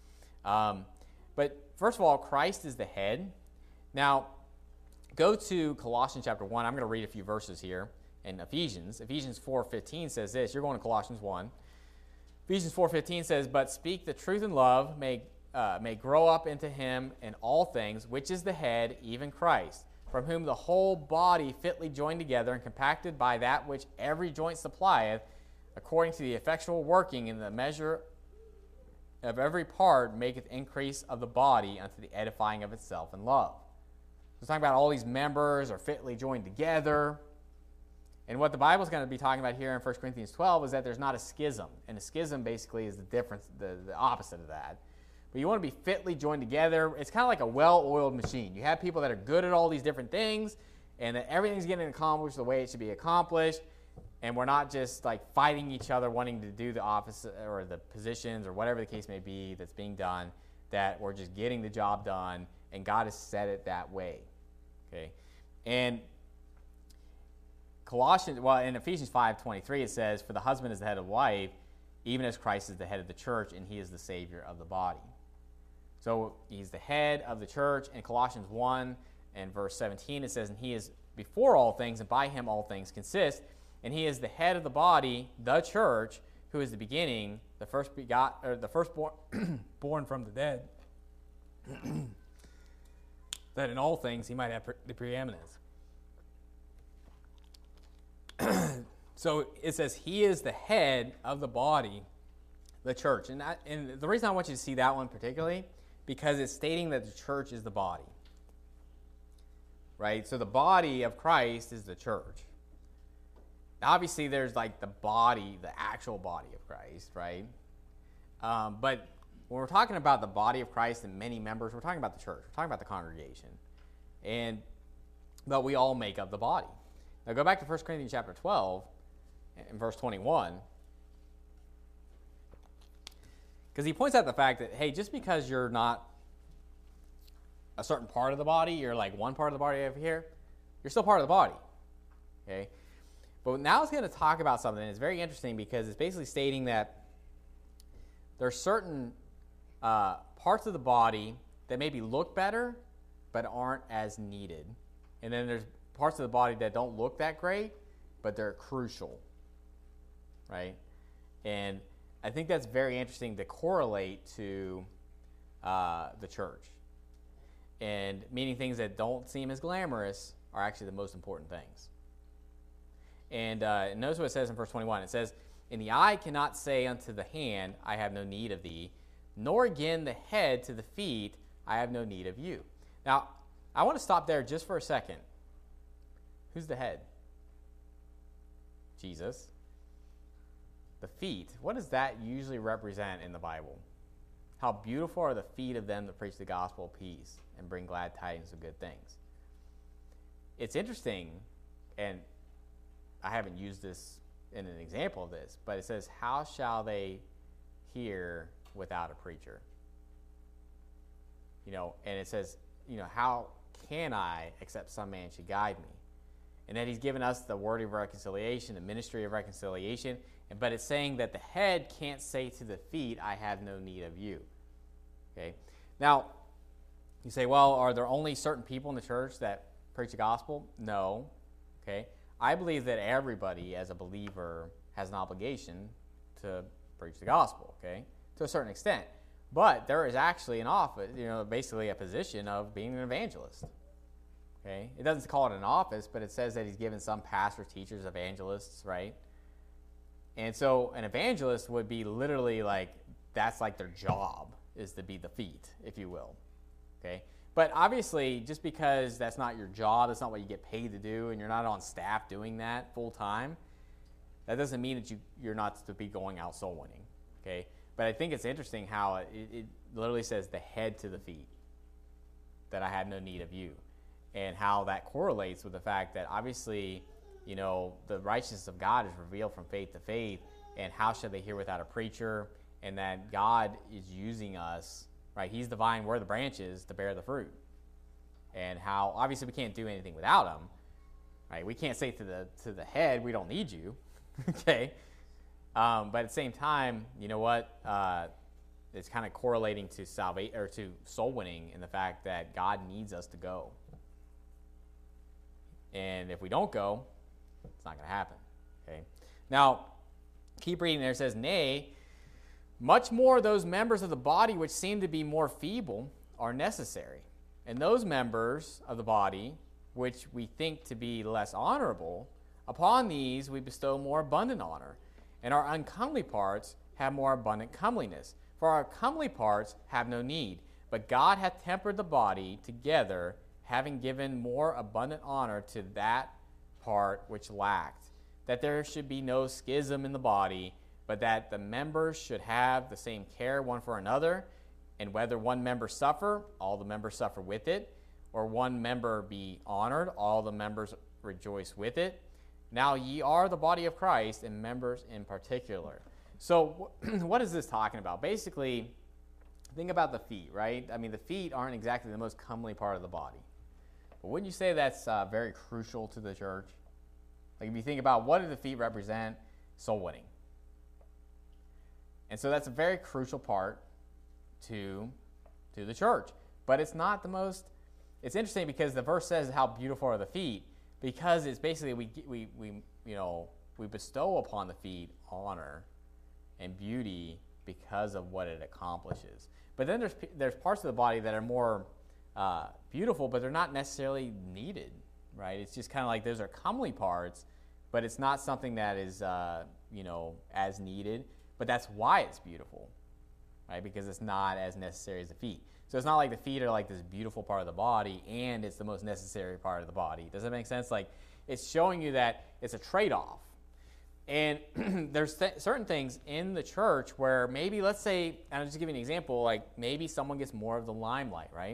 But first of all, Christ is the head. Now, go to Colossians chapter 1. I'm going to read a few verses here. In Ephesians 4:15 says this. You're going to Colossians 1. Ephesians 4:15 says, but speak the truth in love, may grow up into him in all things, which is the head, even Christ, from whom the whole body fitly joined together and compacted by that which every joint supplieth, according to the effectual working in the measure of every part, maketh increase of the body unto the edifying of itself in love. So it's talking about all these members are fitly joined together. And what the Bible is going to be talking about here in 1 Corinthians 12 is that there's not a schism. And a schism basically is the difference, the opposite of that. But you want to be fitly joined together. It's kind of like a well-oiled machine. You have people that are good at all these different things, and that everything's getting accomplished the way it should be accomplished. And we're not just like fighting each other, wanting to do the office or the positions or whatever the case may be that's being done, that we're just getting the job done, and God has set it that way. Okay? And in Ephesians 5:23 it says, for the husband is the head of the wife, even as Christ is the head of the church, and he is the Savior of the body. So he's the head of the church. In Colossians 1 and verse 17 it says, and he is before all things, and by him all things consist, and he is the head of the body, the church, who is the beginning, the firstborn born from the dead, that in all things he might have the preeminence. So it says he is the head of the body, the church. And the reason I want you to see that one particularly, because it's stating that the church is the body. Right? So the body of Christ is the church. Now, obviously, there's like the body, the actual body of Christ, right? But when we're talking about the body of Christ and many members, we're talking about the church. We're talking about the congregation. But we all make up the body. Now go back to 1 Corinthians chapter 12 and verse 21. Because he points out the fact that, hey, just because you're not a certain part of the body, you're like one part of the body over here, you're still part of the body. Okay? But now it's going to talk about something. It's very interesting because it's basically stating that there are certain parts of the body that maybe look better but aren't as needed. And then there's parts of the body that don't look that great, but they're crucial, right? And I think that's very interesting to correlate to the church. And meaning things that don't seem as glamorous are actually the most important things. And notice what it says in verse 21. It says, and the eye cannot say unto the hand, I have no need of thee, nor again the head to the feet, I have no need of you. Now, I want to stop there just for a second. Who's the head? Jesus. The feet, what does that usually represent in the Bible? How beautiful are the feet of them that preach the gospel of peace and bring glad tidings of good things. It's interesting, and I haven't used this in an example of this, but it says, how shall they hear without a preacher? And it says, how can I except some man should guide me? And that he's given us the word of reconciliation, the ministry of reconciliation, but it's saying that the head can't say to the feet, I have no need of you. Okay. Now, you say, well, are there only certain people in the church that preach the gospel? No. Okay. I believe that everybody as a believer has an obligation to preach the gospel, okay, to a certain extent. But there is actually an office, basically a position of being an evangelist. Okay, it doesn't call it an office, but it says that he's given some pastors, teachers, evangelists, right? And so an evangelist would be literally like, that's like their job, is to be the feet, if you will. Okay, but obviously, just because that's not your job, that's not what you get paid to do, and you're not on staff doing that full time, that doesn't mean that you're not to be going out soul winning. Okay. But I think it's interesting how it literally says the head to the feet, that I had no need of you, and how that correlates with the fact that obviously, the righteousness of God is revealed from faith to faith, and how should they hear without a preacher, and that God is using us, right? He's the vine, we're the branches, to bear the fruit, and how obviously we can't do anything without him, right? We can't say to the head, we don't need you, okay? But at the same time, you know what? It's kind of correlating to salvation or to soul winning in the fact that God needs us to go. And if we don't go, it's not going to happen. Okay. Now, keep reading there. It says, "Nay, much more those members of the body which seem to be more feeble are necessary. And those members of the body which we think to be less honorable, upon these we bestow more abundant honor. And our uncomely parts have more abundant comeliness. For our comely parts have no need. But God hath tempered the body together, having given more abundant honor to that part which lacked, that there should be no schism in the body, but that the members should have the same care one for another. And whether one member suffer, all the members suffer with it. Or one member be honored, all the members rejoice with it. Now ye are the body of Christ, and members in particular." So what is this talking about? Basically, think about the feet, right? I mean, the feet aren't exactly the most comely part of the body. But wouldn't you say that's very crucial to the church? Like if you think about what do the feet represent? Soul winning. And so that's a very crucial part to the church. But it's not the most, it's interesting because the verse says how beautiful are the feet, because it's basically we bestow upon the feet honor and beauty because of what it accomplishes. But then there's parts of the body that are more beautiful, but they're not necessarily needed, right? It's just kind of like those are comely parts, but it's not something that is as needed. But that's why it's beautiful, right? Because it's not as necessary as the feet. So it's not like the feet are like this beautiful part of the body and it's the most necessary part of the body. Does that make sense? Like it's showing you that it's a trade-off. And there's certain things in the church where maybe, let's say, and I'll just give you an example, like maybe someone gets more of the limelight, right?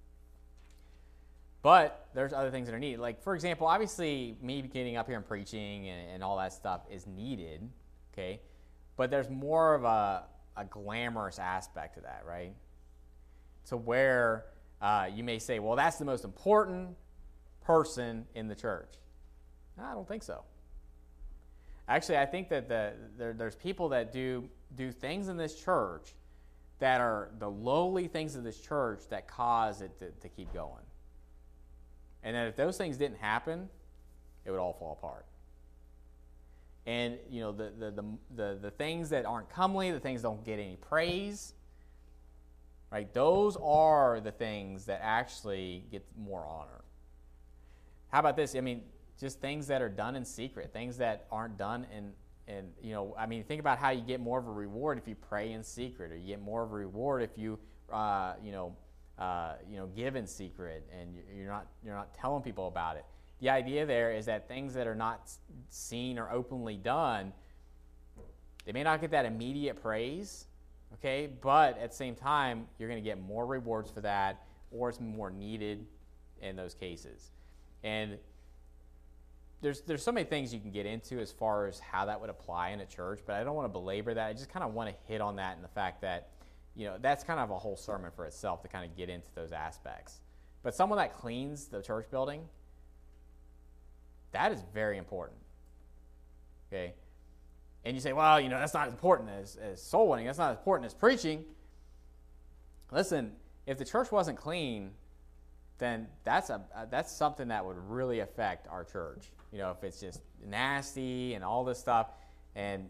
But there's other things that are needed. Like, for example, obviously me getting up here and preaching and all that stuff is needed, okay? But there's more of a glamorous aspect to that, right? To where you may say, well, that's the most important person in the church. No, I don't think so. Actually, I think that there's people that do things in this church that are the lowly things of this church that cause it to keep going. And that if those things didn't happen, it would all fall apart. And the things that aren't comely, the things that don't get any praise, right? Those are the things that actually get more honor. How about this? I mean, just things that are done in secret, things that aren't done think about how you get more of a reward if you pray in secret, or you get more of a reward if you give in secret and you're not telling people about it. The idea there is that things that are not seen or openly done, they may not get that immediate praise, okay, but at the same time, you're going to get more rewards for that, or it's more needed in those cases. And there's so many things you can get into as far as how that would apply in a church, but I don't want to belabor that. I just kind of want to hit on that and the fact that, that's kind of a whole sermon for itself to kind of get into those aspects. But someone that cleans the church building, that is very important, okay? And you say, well, that's not as important as soul winning. That's not as important as preaching. Listen, if the church wasn't clean, then that's something that would really affect our church. If it's just nasty and all this stuff, and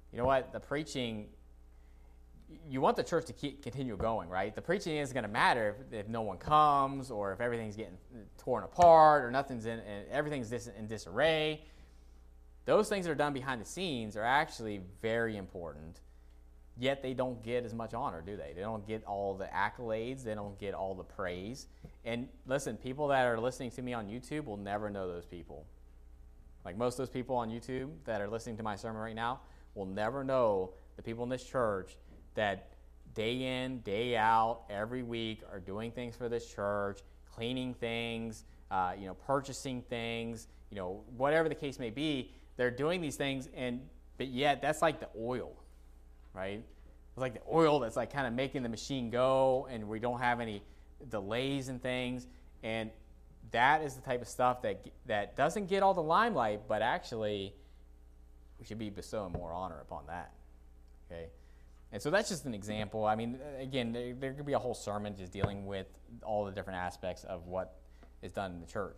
you know what, the preaching, you want the church to continue going, right? The preaching isn't going to matter if no one comes, or if everything's getting torn apart, or everything's in disarray. Those things that are done behind the scenes are actually very important, yet they don't get as much honor, do they? They don't get all the accolades. They don't get all the praise. And listen, people that are listening to me on YouTube will never know those people. Like most of those people on YouTube that are listening to my sermon right now will never know the people in this church that day in, day out, every week are doing things for this church, cleaning things, purchasing things, whatever the case may be. They're doing these things, but yet that's like the oil, right? It's like the oil that's like kind of making the machine go, and we don't have any delays and things. And that is the type of stuff that doesn't get all the limelight, but actually we should be bestowing more honor upon that, okay? And so that's just an example. I mean, again, there could be a whole sermon just dealing with all the different aspects of what is done in the church.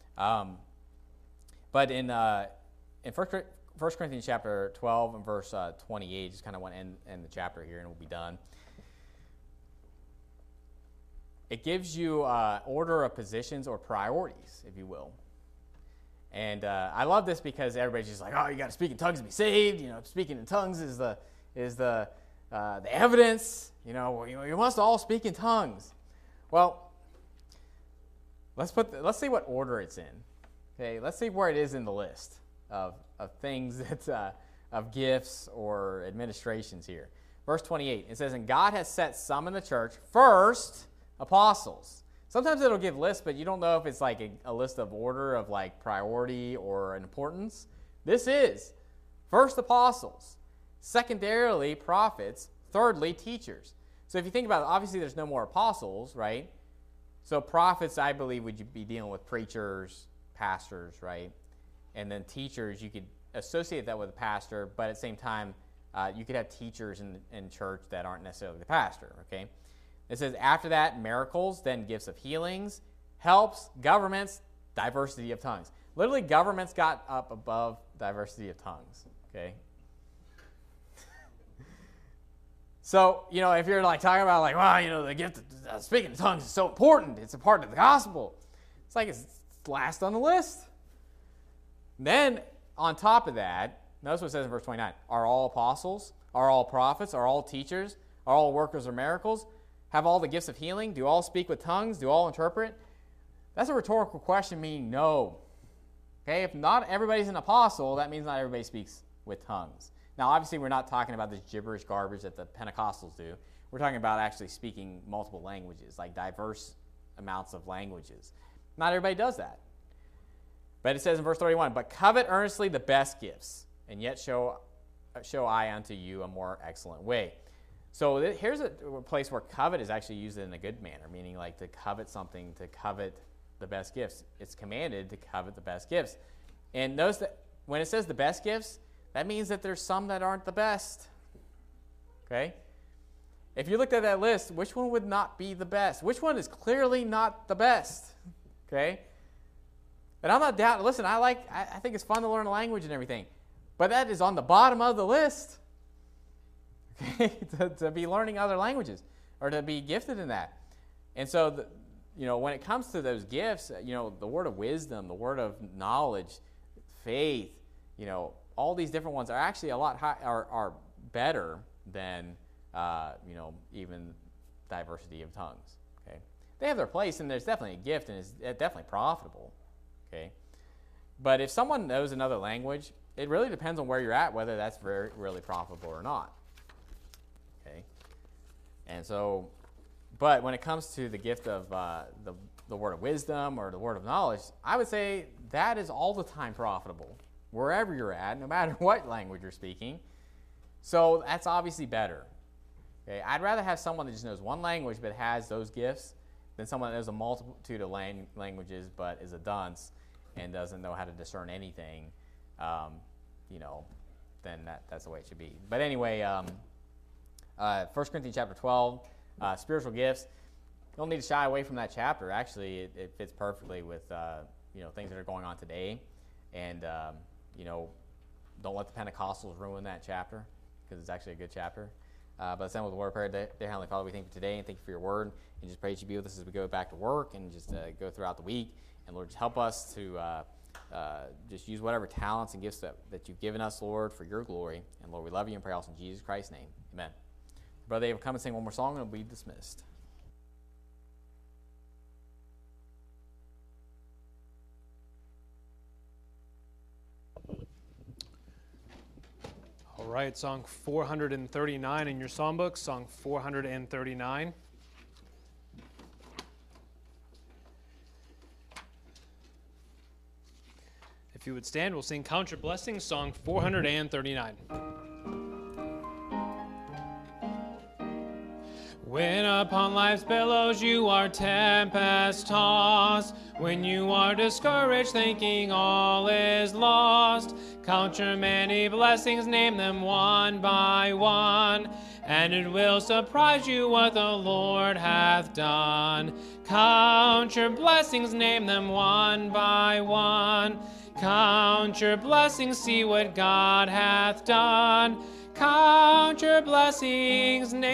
But in 1 Corinthians chapter 12 and verse 28, just kind of want to end the chapter here and we'll be done. It gives you order of positions or priorities, if you will. And I love this because everybody's just like, oh, you got to speak in tongues to be saved. Speaking in tongues is the evidence. You must all speak in tongues. Well, let's see what order it's in. Okay, let's see where it is in the list of things that of gifts or administrations here. Verse 28, it says, and God has set some in the church, first apostles. Sometimes it'll give lists, but you don't know if it's like a list of order of like priority or importance. This is first apostles, secondarily prophets, thirdly teachers. So if you think about it, obviously there's no more apostles, right? So prophets, I believe, would be dealing with preachers, pastors, right? And then teachers, you could associate that with a pastor, but at the same time, you could have teachers in church that aren't necessarily the pastor, okay? It says, after that, miracles, then gifts of healings, helps, governments, diversity of tongues. Literally, governments got up above diversity of tongues, okay? So, if you're like talking about like, wow, the gift of speaking in tongues is so important. It's a part of the gospel. It's like it's last on the list. Then, on top of that, notice what it says in verse 29. Are all apostles? Are all prophets? Are all teachers? Are all workers of miracles? Have all the gifts of healing? Do all speak with tongues? Do all interpret? That's a rhetorical question, meaning no. Okay, if not everybody's an apostle, that means not everybody speaks with tongues. Now, obviously, we're not talking about this gibberish garbage that the Pentecostals do. We're talking about actually speaking multiple languages, like diverse amounts of languages. Not everybody does that. But it says in verse 31, but covet earnestly the best gifts, and yet show I unto you a more excellent way. So here's a place where covet is actually used in a good manner, meaning like to covet something, to covet the best gifts. It's commanded to covet the best gifts. And notice that when it says the best gifts, that means that there's some that aren't the best. Okay? If you looked at that list, which one would not be the best? Which one is clearly not the best? Okay? And I'm not doubting. Listen, I think it's fun to learn a language and everything. But that is on the bottom of the list. Okay? to be learning other languages or to be gifted in that. And so, when it comes to those gifts, the word of wisdom, the word of knowledge, faith, all these different ones are actually a lot are better than even diversity of tongues. Okay, they have their place, and there's definitely a gift, and it's definitely profitable. Okay, but if someone knows another language, it really depends on where you're at whether that's really profitable or not. Okay, and so, but when it comes to the gift of the word of wisdom or the word of knowledge, I would say that is all the time profitable. Wherever you're at, no matter what language you're speaking. So that's obviously better. Okay? I'd rather have someone that just knows one language but has those gifts than someone that knows a multitude of languages but is a dunce and doesn't know how to discern anything. Then that's the way it should be. But anyway, 1 Corinthians chapter 12, spiritual gifts. You don't need to shy away from that chapter. Actually, it fits perfectly with things that are going on today. And don't let the Pentecostals ruin that chapter. because it's actually a good chapter. But let's end with a word of prayer. Dear Heavenly Father, we thank you for today and thank you for your word. And just pray that you be with us as we go back to work and just go throughout the week. And Lord, just help us to just use whatever talents and gifts that you've given us, Lord, for your glory. And Lord, we love you and pray also in Jesus Christ's name. Amen. Brother Dave will come and sing one more song and we'll be dismissed. All right, song 439 in your songbook, song 439. If you would stand, we'll sing Count Your Blessings, song 439. When upon life's billows you are tempest tossed, when you are discouraged thinking all is lost, count your many blessings, name them one by one, and it will surprise you what the Lord hath done. Count your blessings, name them one by one. Count your blessings, see what God hath done. Count your blessings, name